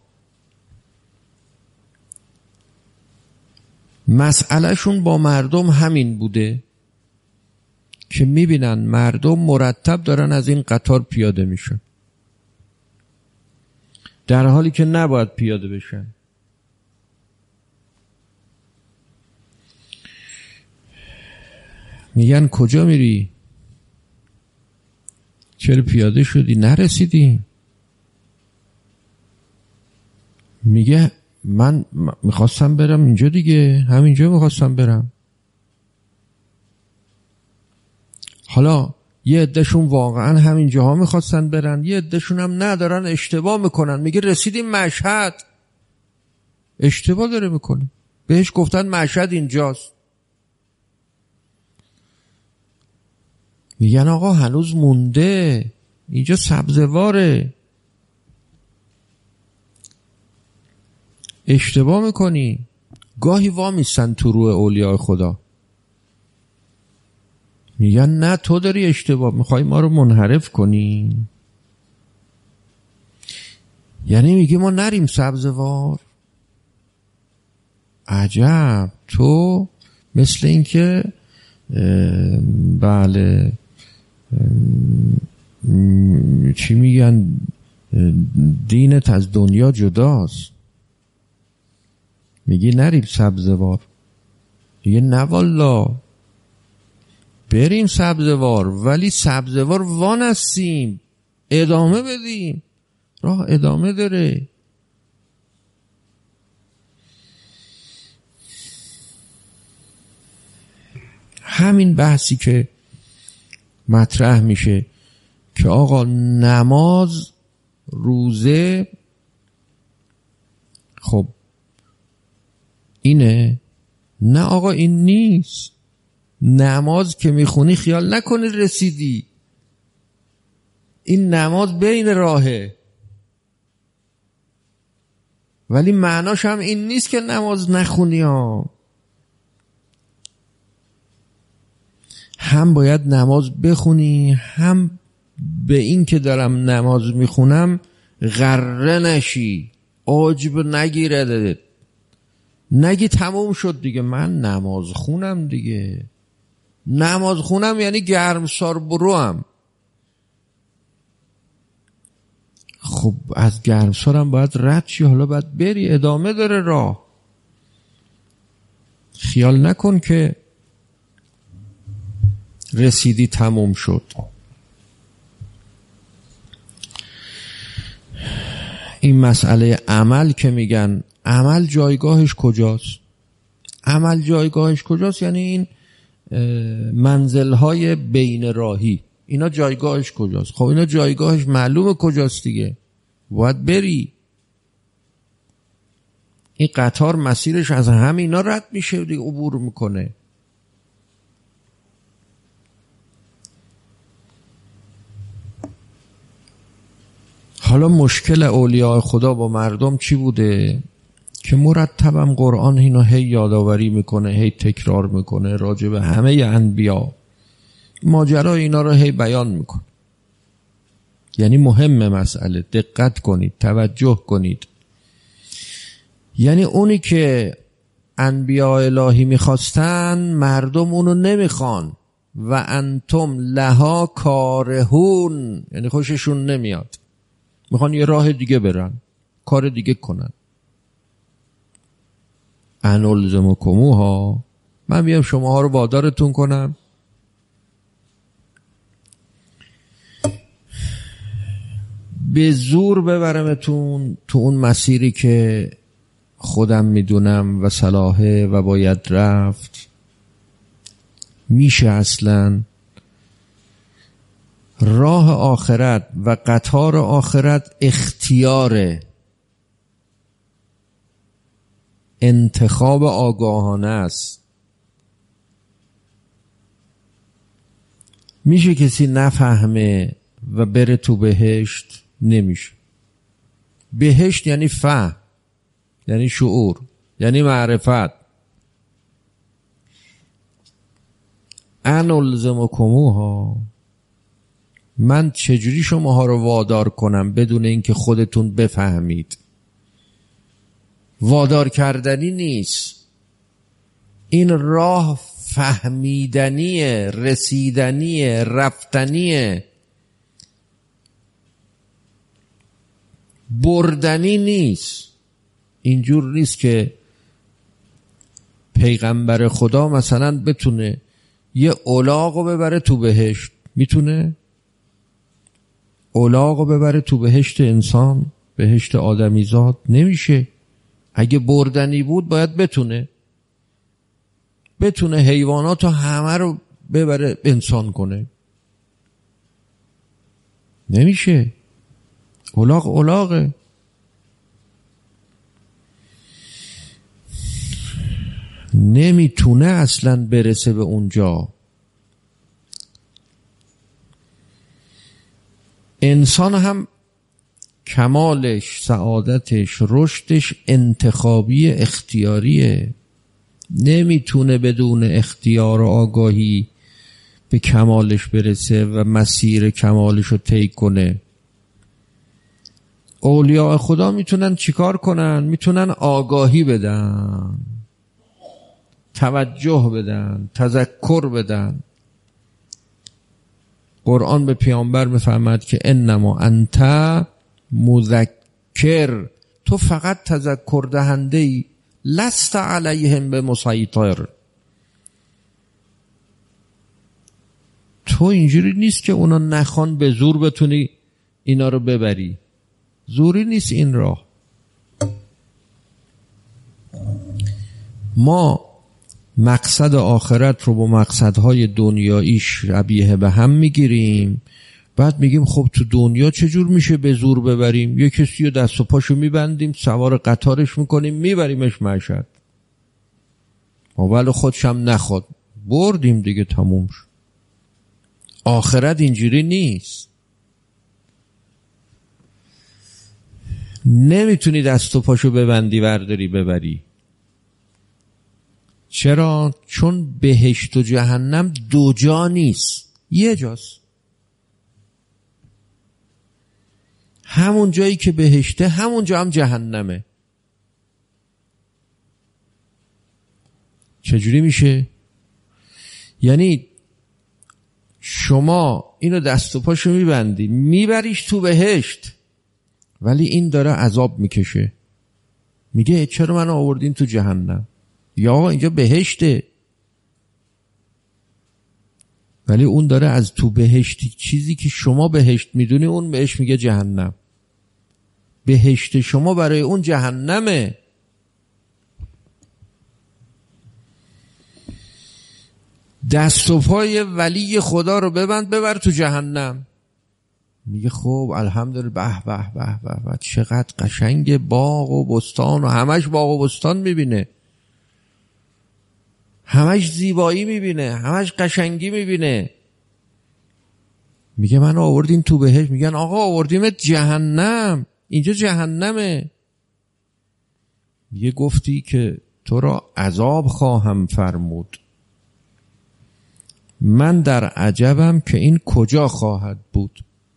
A: مسئله شون با مردم همین بوده که میبینن مردم مرتب دارن از این قطار پیاده میشن، در حالی که نباید پیاده بشن. میگن کجا میری؟ چرا پیاده شدی؟ نرسیدی؟ میگه من میخواستم برم اینجا دیگه، همینجا میخواستم برم. حالا یه عدهشون واقعا همینجاها میخواستن برن، یه عدهشون هم ندارن، اشتباه میکنن. میگه رسیدیم مشهد. اشتباه داره میکنه، بهش گفتن مشهد اینجاست. میگن آقا هنوز مونده، اینجا سبزواره، اشتباه میکنی. گاهی وامیستن تو روح اولیاء خدا، میگن نه تو داری اشتباه، میخوای ما رو منحرف کنی. یعنی میگه ما نریم سبزوار. عجب، تو مثل این که بله چی میگن، دینت از دنیا جداست. میگی نریم سبزوار. میگه نه والا، بریم سبزوار، ولی سبزوار وانستیم، ادامه بدیم، راه ادامه داره. همین بحثی که مطرح میشه که آقا نماز، روزه، خب اینه. نه آقا این نیست. نماز که میخونی خیال نکنی رسیدی، این نماز بین راهه، ولی معناش هم این نیست که نماز نخونی ها. هم باید نماز بخونی، هم به این که دارم نماز میخونم غره نشی، عجب نگیرد، نگی تموم شد دیگه، من نماز خونم دیگه. نماز خونم یعنی گرمسار بروم. خب از گرمسارم باید رد شی، حالا باید بری، ادامه داره راه. خیال نکن که رسیدی تموم شد. این مسئله عمل که میگن عمل جایگاهش کجاست؟ عمل جایگاهش کجاست؟ یعنی این منزلهای بین راهی، اینا جایگاهش کجاست؟ خب اینا جایگاهش معلومه کجاست دیگه، باید بری. این قطار مسیرش از همینا رد میشه دیگه، عبور میکنه. حالا مشکل اولیاء خدا با مردم چی بوده؟ که مرتبم قرآن اینو هی یادآوری میکنه، هی تکرار میکنه، راجع به همه انبیا ماجرای اینا رو هی بیان میکنه. یعنی مهمه مسئله، دقت کنید، توجه کنید. یعنی اونی که انبیاء الهی میخواستن مردم اونو نمیخوان. و انتم لها کارهون، یعنی خوششون نمیاد، میخوان یه راه دیگه برن، کار دیگه کنن. انلزمکموها، من بیام شماها رو وادارتون کنم به زور ببرمتون تو اون مسیری که خودم میدونم و صلاحه و باید رفت؟ میشه اصلا؟ راه آخرت و قطار آخرت اختیاره، انتخاب آگاهانه است. میشه کسی نفهمه و بره تو بهشت؟ نمیشه. بهشت یعنی فهم، یعنی شعور، یعنی معرفت. انلزمکموها، من چجوری شماها رو وادار کنم بدون اینکه خودتون بفهمید؟ وادار کردنی نیست، این راه فهمیدنیه، رسیدنیه، رفتنیه، بردنی نیست. اینجور نیست که پیغمبر خدا مثلا بتونه یه الاغو ببره تو بهشت. میتونه الاغو ببره تو بهشت انسان، بهشت آدمیزاد؟ نمیشه. اگه بردنی بود باید بتونه حیوانات همه رو ببره انسان کنه. نمیشه. الاغه. نمیتونه اصلا برسه به اونجا. انسان هم کمالش، سعادتش، رشدش انتخابی، اختیاریه. نمیتونه بدون اختیار و آگاهی به کمالش برسه و مسیر کمالش رو طی کنه. اولیاء خدا میتونن چیکار کنن؟ میتونن آگاهی بدن، توجه بدن، تذکر بدن. قرآن به پیامبر میفرماد که انما انت مذکر، تو فقط تذکر دهنده ای، لست علیهم بمسیطر. تو اینجوری نیست که اونا نخوان به زور بتونی اینا رو ببری. زوری نیست این راه. ما مقصد آخرت رو با مقصدهای دنیایی شبیه به هم میگیریم، بعد میگیم خب تو دنیا چجور میشه به زور ببریم؟ یه کسی رو دست و پاشو میبندیم، سوار قطارش میکنیم، میبریمش مشهد، ولی خودشم نخواد، بردیم دیگه، تموم شد. آخرت اینجوری نیست. نمیتونی دست و پاشو ببندی ورداری ببری. چرا؟ چون بهشت و جهنم دو جا نیست، یه جاست. همون جایی که بهشته همون جا هم جهنمه. چجوری میشه؟ یعنی شما اینو دست و پاشو میبندی میبریش تو بهشت، ولی این داره عذاب میکشه، میگه چرا منو آوردین تو جهنم؟ یا اینجا بهشته، ولی اون داره از تو بهشتی، چیزی که شما بهشت میدونی اون بهش میگه جهنم. بهشت شما برای اون جهنمه. دست و پای ولی خدا رو ببند ببر تو جهنم. میگه خب الحمدلله، به به به به چقدر قشنگ، باغ و بستان، و همش باغ و بستان میبینه، همش زیبایی میبینه، همش قشنگی میبینه. میگه من آوردین تو بهشت. میگن آقا آوردیمت جهنم، اینجا جهنمه. میگه گفتی که تو را عذاب خواهم فرمود. من در عجبم که این کجا خواهد بود.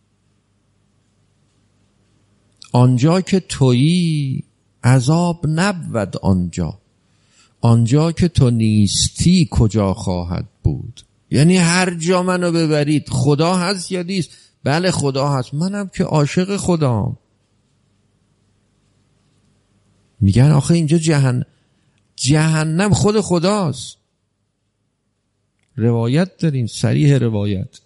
A: آنجا که تویی عذاب نبود، آنجا که تو نیستی کجا خواهد بود. یعنی هر جا منو ببرید، خدا هست یا نیست؟ بله خدا هست، منم که عاشق خدام. میگن آخه اینجا جهنم خود خداست. روایت دارین، صریح روایت،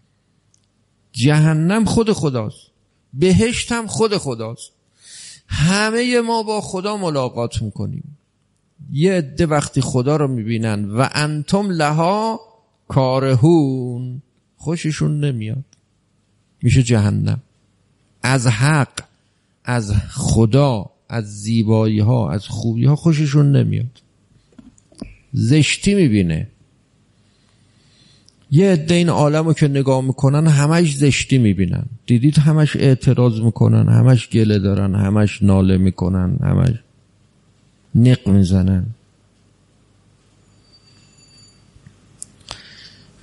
A: جهنم خود خداست، بهشت هم خود خداست. همه ما با خدا ملاقات میکنیم. یه عده وقتی خدا رو میبینن و انتم لها کارهون، خوششون نمیاد، میشه جهنم. از حق، از خدا، از زیبایی ها، از خوبی ها خوششون نمیاد، زشتی میبینه. یه عده این عالمو که نگاه میکنن همش زشتی میبینن. دیدید همش اعتراض میکنن، همش گله دارن، همش ناله میکنن، همش نق میزنن.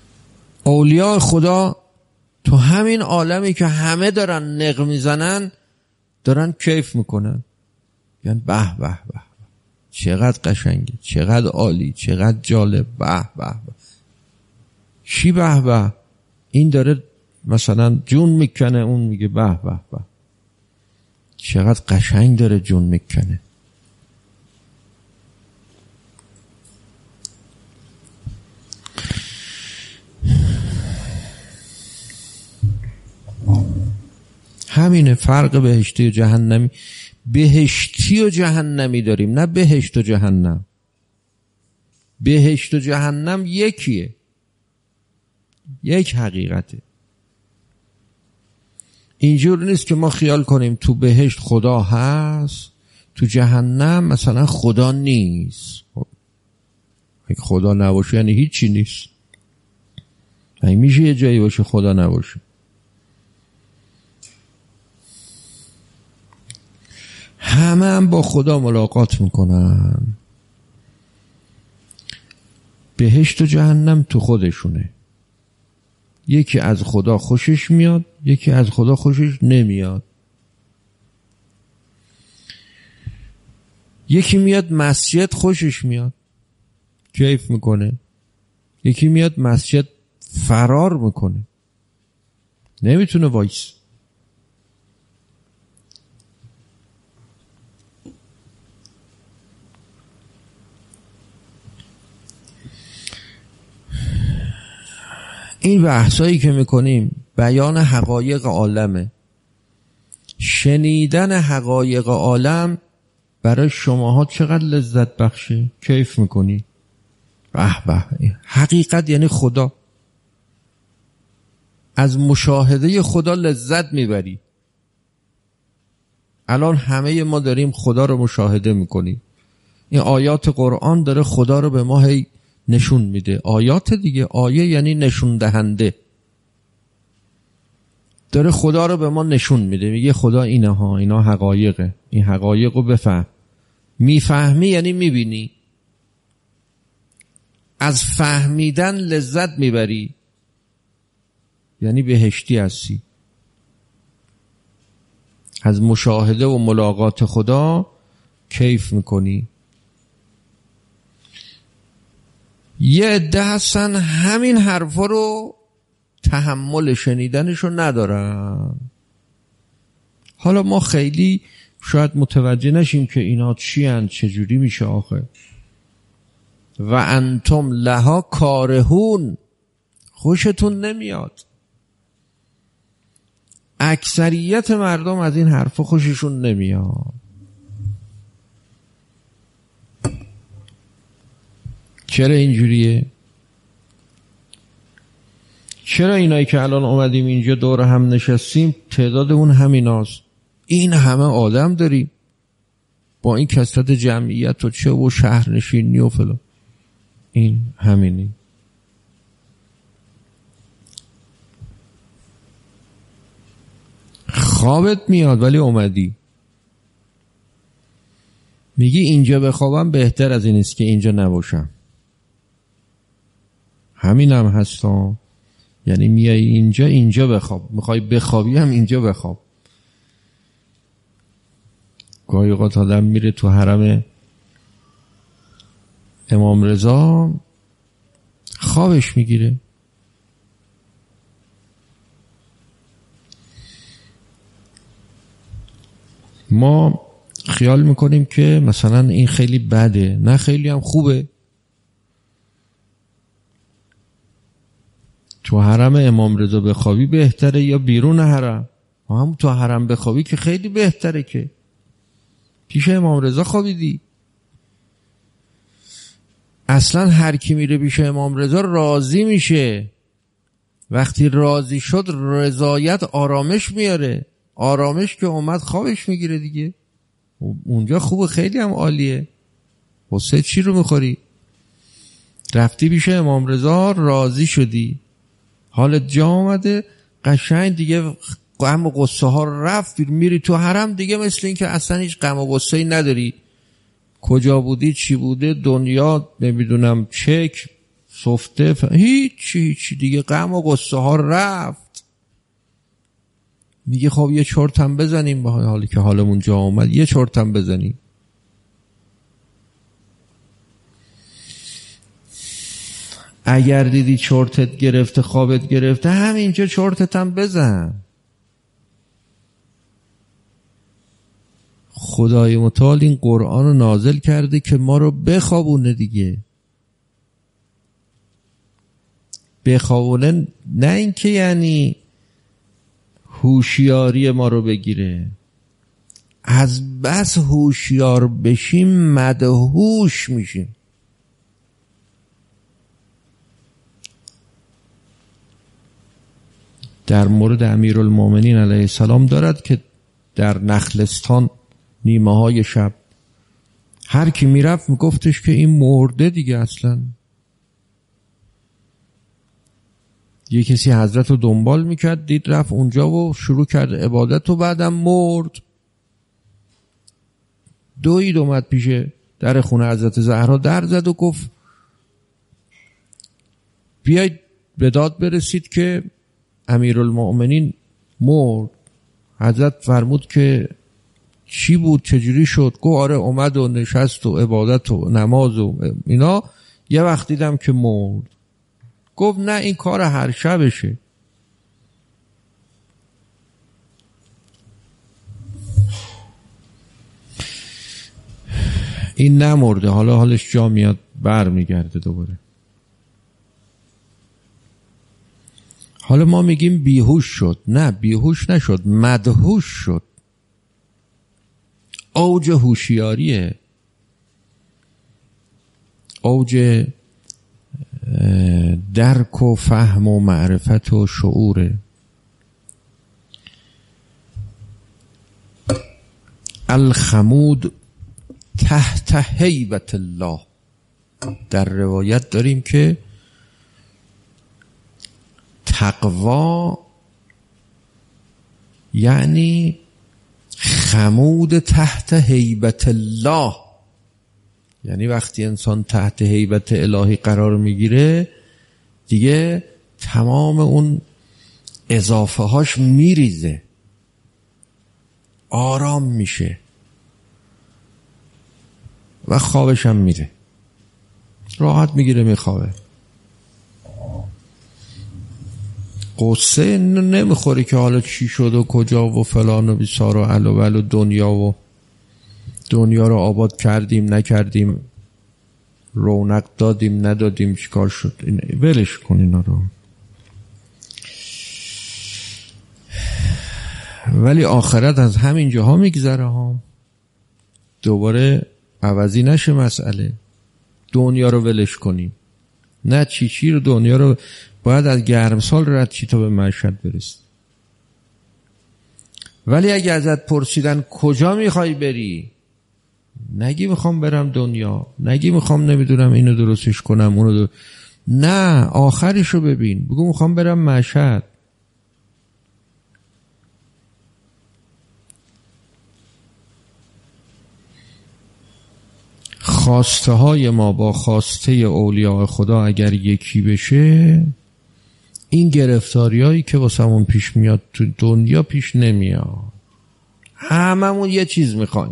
A: اولیاء خدا تو همین عالمی که همه دارن نق میزنن دارن کیف میکنن، یعنی به به به چقدر قشنگه، چقدر عالی، چقدر جالب، به به به. چی به به؟ این داره مثلا جون میکنه، اون میگه به به به. چقدر قشنگ داره جون میکنه. همینه فرق بهشتی و جهنمی. بهشتی و جهنمی داریم، نه بهشت و جهنم. بهشت و جهنم یکیه، یک حقیقته. اینجور نیست که ما خیال کنیم تو بهشت خدا هست، تو جهنم مثلا خدا نیست. اگه خدا نباشه یعنی هیچی نیست. اگه میشه یه جایی باشه خدا نباشه. همه هم با خدا ملاقات میکنن. بهشت و جهنم تو خودشونه. یکی از خدا خوشش میاد، یکی از خدا خوشش نمیاد. یکی میاد مسجد خوشش میاد، کیف میکنه. یکی میاد مسجد فرار میکنه، نمیتونه وایس. این بحثایی که میکنیم بیان حقایق عالمه. شنیدن حقایق عالم برای شماها چقدر لذت بخشه، کیف میکنی. به به. حقیقت یعنی خدا. از مشاهده خدا لذت میبری. الان همه ما داریم خدا رو مشاهده میکنیم. این آیات قرآن داره خدا رو به ما هی نشون میده. آیات دیگه، آیه یعنی نشون دهنده. داره خدا رو به ما نشون میده، میگه خدا اینه ها، اینا حقایقه، این حقایق رو بفهم. میفهمی یعنی میبینی. از فهمیدن لذت میبری یعنی بهشتی هستی. از مشاهده و ملاقات خدا کیف میکنی. یه عده هستن همین حرفا رو تحمل شنیدنشو ندارن. حالا ما خیلی شاید متوجه نشیم که اینا چی هن، چجوری میشه آخه. و انتم لها کارهون، خوشتون نمیاد. اکثریت مردم از این حرفا خوششون نمیاد. چرا اینجوریه؟ چرا اینایی که الان اومدیم اینجا دور هم نشستیم تعدادمون همیناست؟ این همه آدم داریم با این کثرت جمعیت و چه و شهرنشینی و فلان. این همینی. خوابت میاد ولی اومدی. میگی اینجا بخوابم بهتر از این است که اینجا نباشم. همین هم هستا. یعنی میای اینجا بخواب، میخوای بخوابی هم اینجا بخواب. گاهی اوقات آدم میره تو حرم امام رضا خوابش میگیره. ما خیال میکنیم که مثلا این خیلی بده، نه خیلی هم خوبه. تو حرم امام رضا بخوابی بهتره یا بیرون حرم؟ هم تو حرم بخوابی که خیلی بهتره. که پیش امام رضا خوابیدی. اصلا هر کی میره پیش امام رضا راضی میشه. وقتی راضی شد رضایت آرامش میاره. آرامش که اومد خوابش میگیره دیگه. اونجا خوبه، خیلی هم عالیه. قصه چی رو میخوری؟ رفتی پیش امام رضا راضی شدی، حالت جا اومده، قشنگ دیگه غم و غصه ها رفت. میری تو حرم دیگه مثل این که اصلا هیچ غم و غصه‌ای نداری. کجا بودی، چی بوده، دنیا نمیدونم چک سفته هیچی دیگه، غم و غصه ها رفت. میگه خب یه چرت هم بزنیم، به حالی که حالمون جا اومد یه چرت هم بزنیم. اگر دیدی چرتت گرفته، خوابت گرفته، همینجا چرتت هم بزن. خدای متعال این قرآن رو نازل کرده که ما رو بخوابونه دیگه. بخوابونه، نه اینکه یعنی هوشیاری ما رو بگیره. از بس هوشیار بشیم مدهوش میشیم. در مورد امیرالمومنین علیه السلام دارد که در نخلستان نیمه های شب هر کی میرفت میگفتش که این مرده دیگه. اصلا یه کسی حضرت رو دنبال میکرد، دید رفت اونجا و شروع کرد عبادت و بعدم مرد. دوید اومد پیش در خونه حضرت زهرا، در زد و گفت بیاید به داد برسید که امیرالمؤمنین مرد. حضرت فرمود که چی بود، چجوری شد؟ گفت آره اومد و نشست و عبادت و نماز و اینا، یه وقت دیدم که مرد. گفت نه این کار هر شبشه. این نمرده، حالا حالش جا میاد بر میگرده دوباره. حالا ما میگیم بیهوش شد، نه بیهوش نشد، مدهوش شد. اوج هوشیاریه، اوج درک و فهم و معرفت و شعوره. الخمود تحت هیبت الله. در روایت داریم که تقوا یعنی خمود تحت هیبت الله، یعنی وقتی انسان تحت هیبت الهی قرار میگیره دیگه تمام اون اضافه هاش میریزه، آرام میشه و خوابش هم میره، راحت میگیره میخوابه. قصه نمیخوری که حالا چی شد و کجا و فلان و بیسار و علوبل و دنیا رو آباد کردیم نکردیم، رونق دادیم ندادیم، چیکار شد. ولش کن اینا رو. ولی آخرت از همین جاها میگذره ها، دوباره عوضی نشه مسئله. دنیا رو ولش کنیم، نه چی رو، دنیا رو باید از گرمسال رد چی تا به مشهد برسی. ولی اگه ازت پرسیدن کجا میخوای بری، نگی میخوام برم دنیا، نگی میخوام نمیدونم اینو درستش کنم اونو نه، آخرشو ببین، بگو میخوام برم مشهد. خواسته های ما با خواسته اولیاء خدا اگر یکی بشه، این گرفتاری هایی که واسمون پیش میاد تو دنیا پیش نمیاد. هممون یه چیز میخوایم.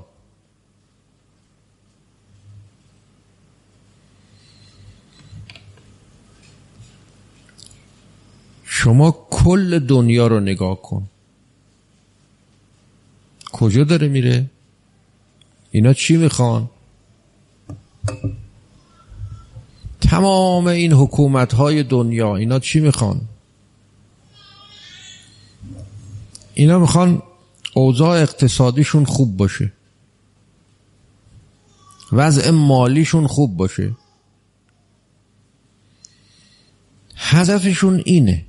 A: شما کل دنیا رو نگاه کن، کجا داره میره؟ اینا چی میخوان؟ تمام این حکومت‌های دنیا اینا چی میخوان؟ اینا میخوان اوضاع اقتصادیشون خوب باشه، وضع مالیشون خوب باشه. هدفشون اینه.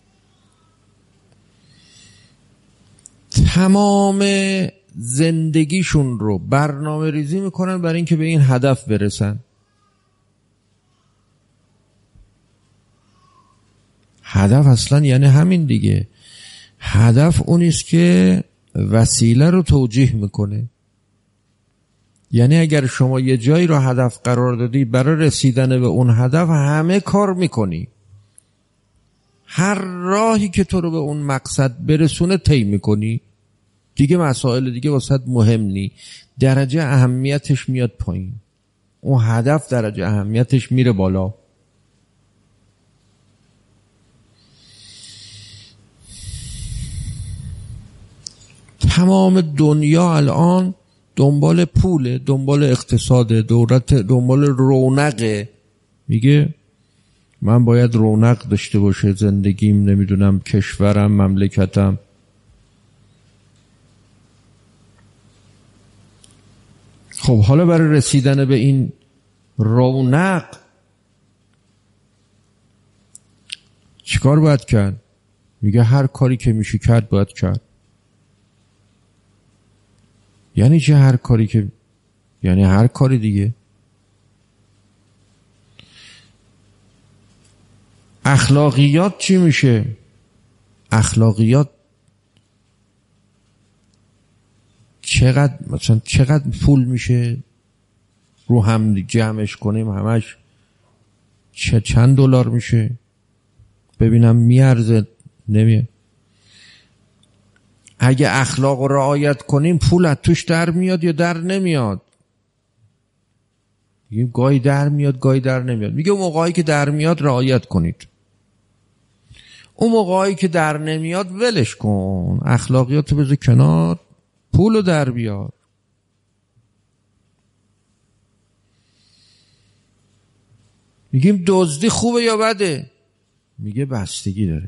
A: تمام زندگیشون رو برنامه ریزی میکنن برای اینکه به این هدف برسن. هدف اصلا یعنی همین دیگه. هدف اونیست که وسیله رو توجیه میکنه. یعنی اگر شما یه جایی رو هدف قرار دادی، برای رسیدن به اون هدف همه کار میکنی، هر راهی که تو رو به اون مقصد برسونه طی میکنی، دیگه مسائل دیگه واسط مهم نی، درجه اهمیتش میاد پایین، اون هدف درجه اهمیتش میره بالا. تمام دنیا الان دنبال پوله، دنبال اقتصاد، دولت دنبال رونقه، میگه من باید رونق داشته باشه زندگیم، نمیدونم کشورم، مملکتم. خب حالا برای رسیدن به این رونق چیکار باید کرد؟ میگه هر کاری که میشه کرد باید کرد. یعنی چه هر کاری که؟ یعنی هر کاری دیگه. اخلاقیات چی میشه؟ اخلاقیات چقدر مثلا چقدر پول میشه رو هم جمعش کنیم همش چند دلار میشه؟ ببینم میارزه نمیه. اگه اخلاق رو رعایت کنیم پول از توش در میاد یا در نمیاد؟ میگیم گاهی در میاد گاهی در نمیاد. میگه اون موقعی که در میاد رعایت کنید، اون موقعی که در نمیاد ولش کن، اخلاقیاتو بذار کنار، پولو در بیار. میگیم دزدی خوبه یا بده؟ میگه بستگی داره.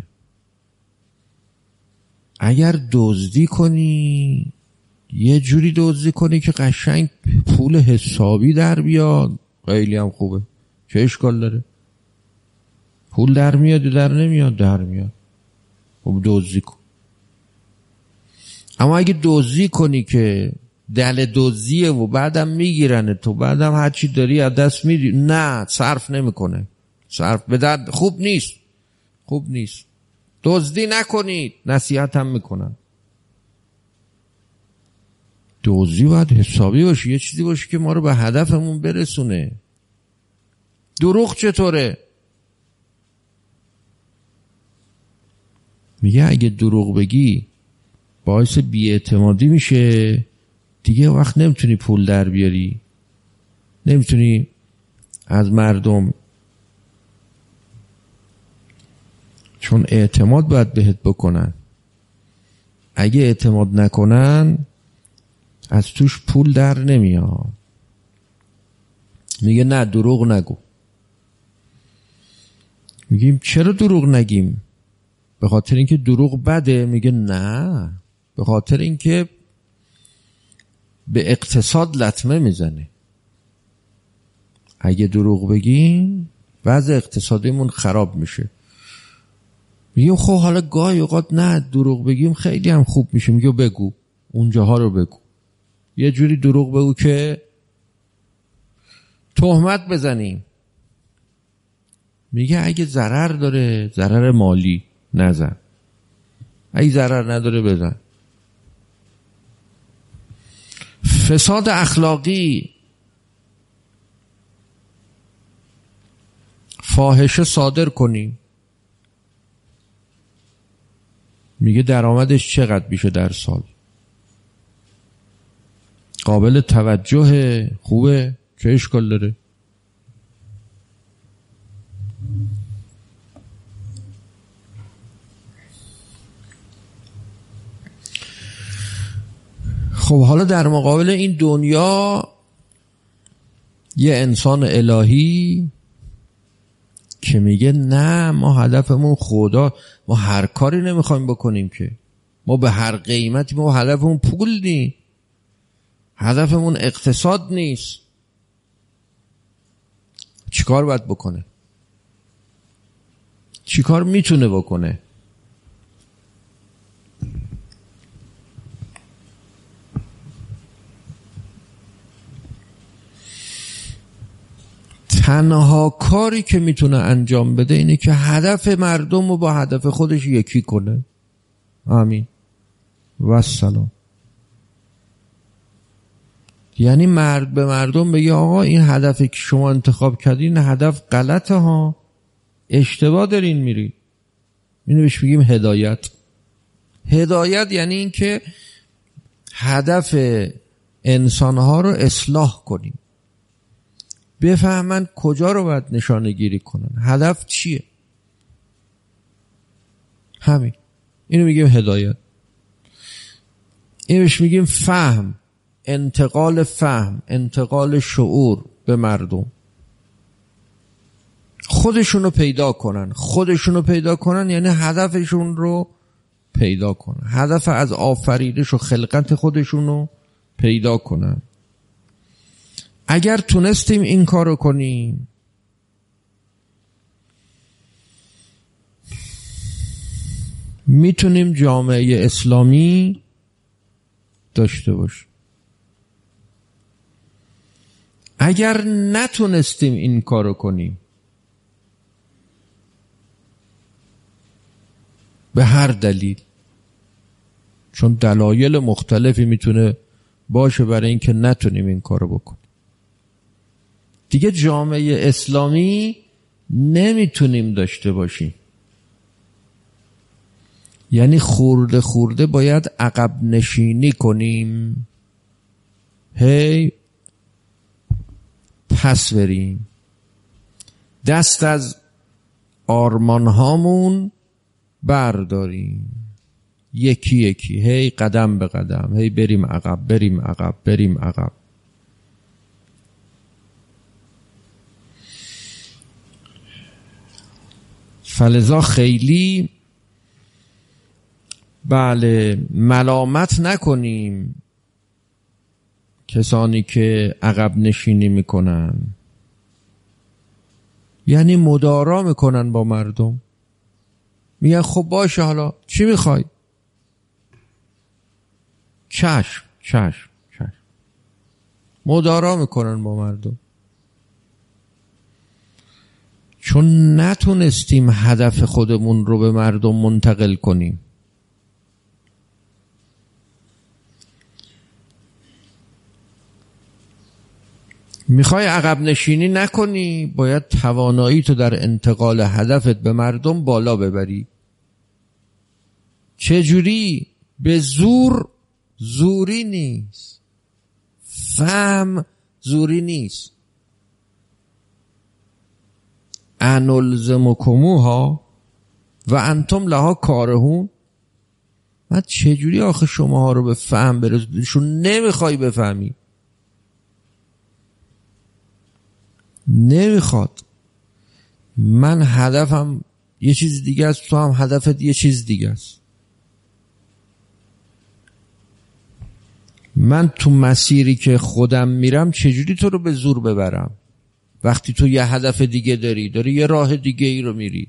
A: اگر دزدی کنی یه جوری دزدی کنی که قشنگ پول حسابی در بیاد، خیلی هم خوبه، چه اشکال داره؟ پول در میاد یا در نمیاد؟ در میاد. خب دزدی کن. اما اگه دزدی کنی که دل دزدیه و بعدم میگیرن تو، بعدم هر چی داری از دست میدی، نه صرف نمیکنه، صرف به درد خوب نیست، خوب نیست. دزدی نکنید، نصیحت هم میکنن. دزدی باید حسابی باشه، یه چیزی باشه که ما رو به هدفمون برسونه. دروغ چطوره؟ میگه اگه دروغ بگی باعث بی‌اعتمادی میشه، دیگه وقت نمیتونی پول در بیاری، نمیتونی از مردم، چون اعتماد باید بهت بکنن. اگه اعتماد نکنن از توش پول در نمیاد. میگه نه دروغ نگو. میگیم چرا دروغ نگیم؟ به خاطر اینکه دروغ بده؟ میگه نه، به خاطر اینکه به اقتصاد لطمه میزنه. اگه دروغ بگیم وضع اقتصادیمون خراب میشه. میگیم خب حالا گاهی اوقات نه دروغ بگیم خیلی هم خوب میشه. میگه بگو، اونجاها رو بگو، یه جوری دروغ بگو که تهمت بزنیم. میگه اگه ضرر داره، ضرر مالی، نزن. اگه ضرر نداره بزن. فساد اخلاقی، فاحشه صادر کنیم. میگه درآمدش چقدر میشه در سال؟ قابل توجه، خوبه، چه اشکال داره؟ خب حالا در مقابل این دنیا یه انسان الهی که میگه نه ما هدفمون خدا، ما هر کاری نمیخوایم بکنیم که، ما به هر قیمتی، ما هدفمون پول نی، هدفمون اقتصاد نیست. چیکار باید بکنه؟ چیکار میتونه بکنه؟ تنها کاری که میتونه انجام بده اینه که هدف مردم رو با هدف خودش یکی کنه. آمین و السلام. یعنی مرد به مردم بگه آقا این هدفی که شما انتخاب کردین هدف غلطه ها، اشتباه دارین میرین. اینو بهش بگیم هدایت. هدایت یعنی این که هدف انسانها رو اصلاح کنیم، بفهمن کجا رو باید نشانه گیری کنن، هدف چیه. همین، اینو میگیم هدایت. اینو بهش میگیم فهم، انتقال فهم، انتقال شعور به مردم. خودشونو پیدا کنن. خودشونو پیدا کنن یعنی هدفشون رو پیدا کنن، هدف از آفرینش و خلقت خودشونو پیدا کنن. اگر تونستیم این کارو کنیم میتونیم جامعه اسلامی داشته باشیم. اگر نتونستیم این کارو کنیم به هر دلیل، چون دلایل مختلفی میتونه باشه برای اینکه نتونیم این کارو بکنیم، دیگه جامعه اسلامی نمیتونیم داشته باشیم. یعنی خورده خورده باید عقب نشینی کنیم، هی پس بریم، دست از آرمان هامون برداریم، یکی یکی، هی قدم به قدم، هی بریم عقب بریم عقب بریم عقب. فلذا خیلی ملامت نکنیم کسانی که عقب نشینی میکنن، یعنی مدارا میکنن با مردم، میگن خب باشه حالا چی میخوای؟ چشم چشم چشم، مدارا میکنن با مردم. چون نتونستیم هدف خودمون رو به مردم منتقل کنیم. میخوای عقب نشینی نکنی، باید توانایی تو در انتقال هدفت به مردم بالا ببری. چجوری؟ به زور، زوری نیست. فهم زوری نیست. انلزمکموها و انتم لها کارهون. من چجوری آخه شماها رو به فهم برسونشون؟ نمیخوای بفهمی، نمیخواد. من هدفم یه چیز دیگه است، تو هم هدفت یه چیز دیگه است. من تو مسیری که خودم میرم چجوری تو رو به زور ببرم وقتی تو یه هدف دیگه داری یه راه دیگه ای رو میری؟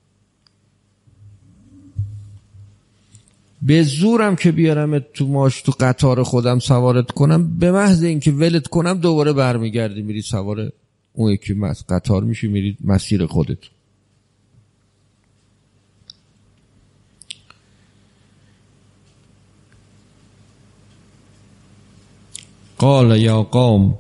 A: به زورم که بیارم تو قطار خودم سوارت کنم، به محض اینکه ولت کنم دوباره برمیگردی میری سوار اون یکی قطار میشی، میری مسیر خودت. قال یا قوم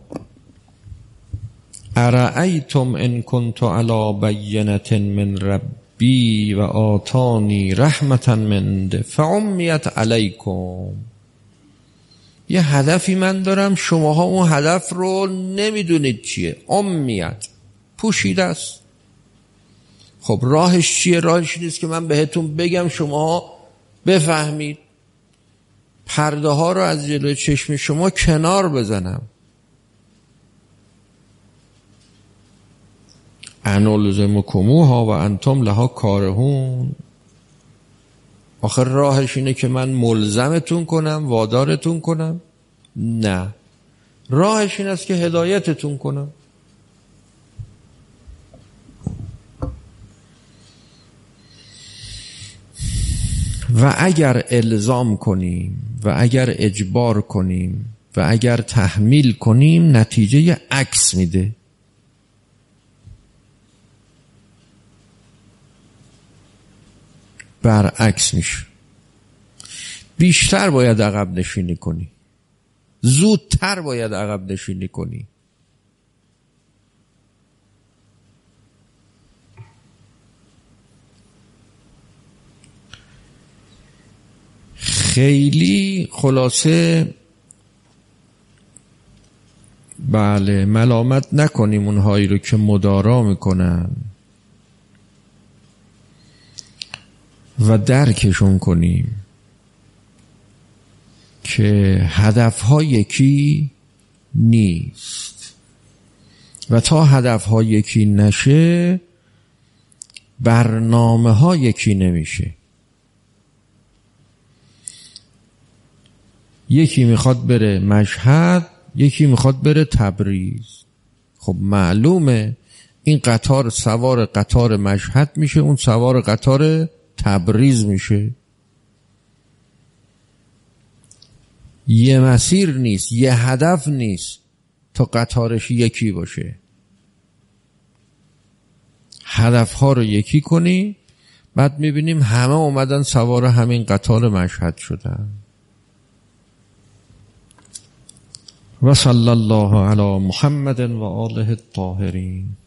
A: ارأیتم ان کنت علی بینة من ربی و آتانی رحمة من عنده فعمیت علیکم. یه هدفی من دارم، شماها اون هدف رو نمیدونید چیه. امیت، پوشیده است. خب راهش چیه؟ راهش نیست که من بهتون بگم شماها بفهمید، پرده ها رو از جلوی چشم شما کنار بزنم. انلزمکموها و انتم لها کارهون. آخر راهش اینه که من ملزمتون کنم، وادارتون کنم؟ نه، راهش این است که هدایتتون کنم. و اگر الزام کنیم و اگر اجبار کنیم و اگر تحمیل کنیم نتیجه عکس میده. برعکس میشه. بیشتر باید عقب نشینی کنی، زودتر باید عقب نشینی کنی. خیلی خلاصه بله ملامت نکنیم اونهایی رو که مدارا میکنن و درکشون کنیم که هدفها یکی نیست و تا هدفها یکی نشه برنامه ها یکی نمیشه. یکی میخواد بره مشهد، یکی میخواد بره تبریز. خب معلومه این قطار سوار قطار مشهد میشه، اون سوار قطار تبریز میشه. یه مسیر نیست، یه هدف نیست تا قطارش یکی باشه. هدفها رو یکی کنی، بعد میبینیم همه اومدن سوار همین قطار مشهد شدن. و صلی الله علی محمد و آله الطاهرین.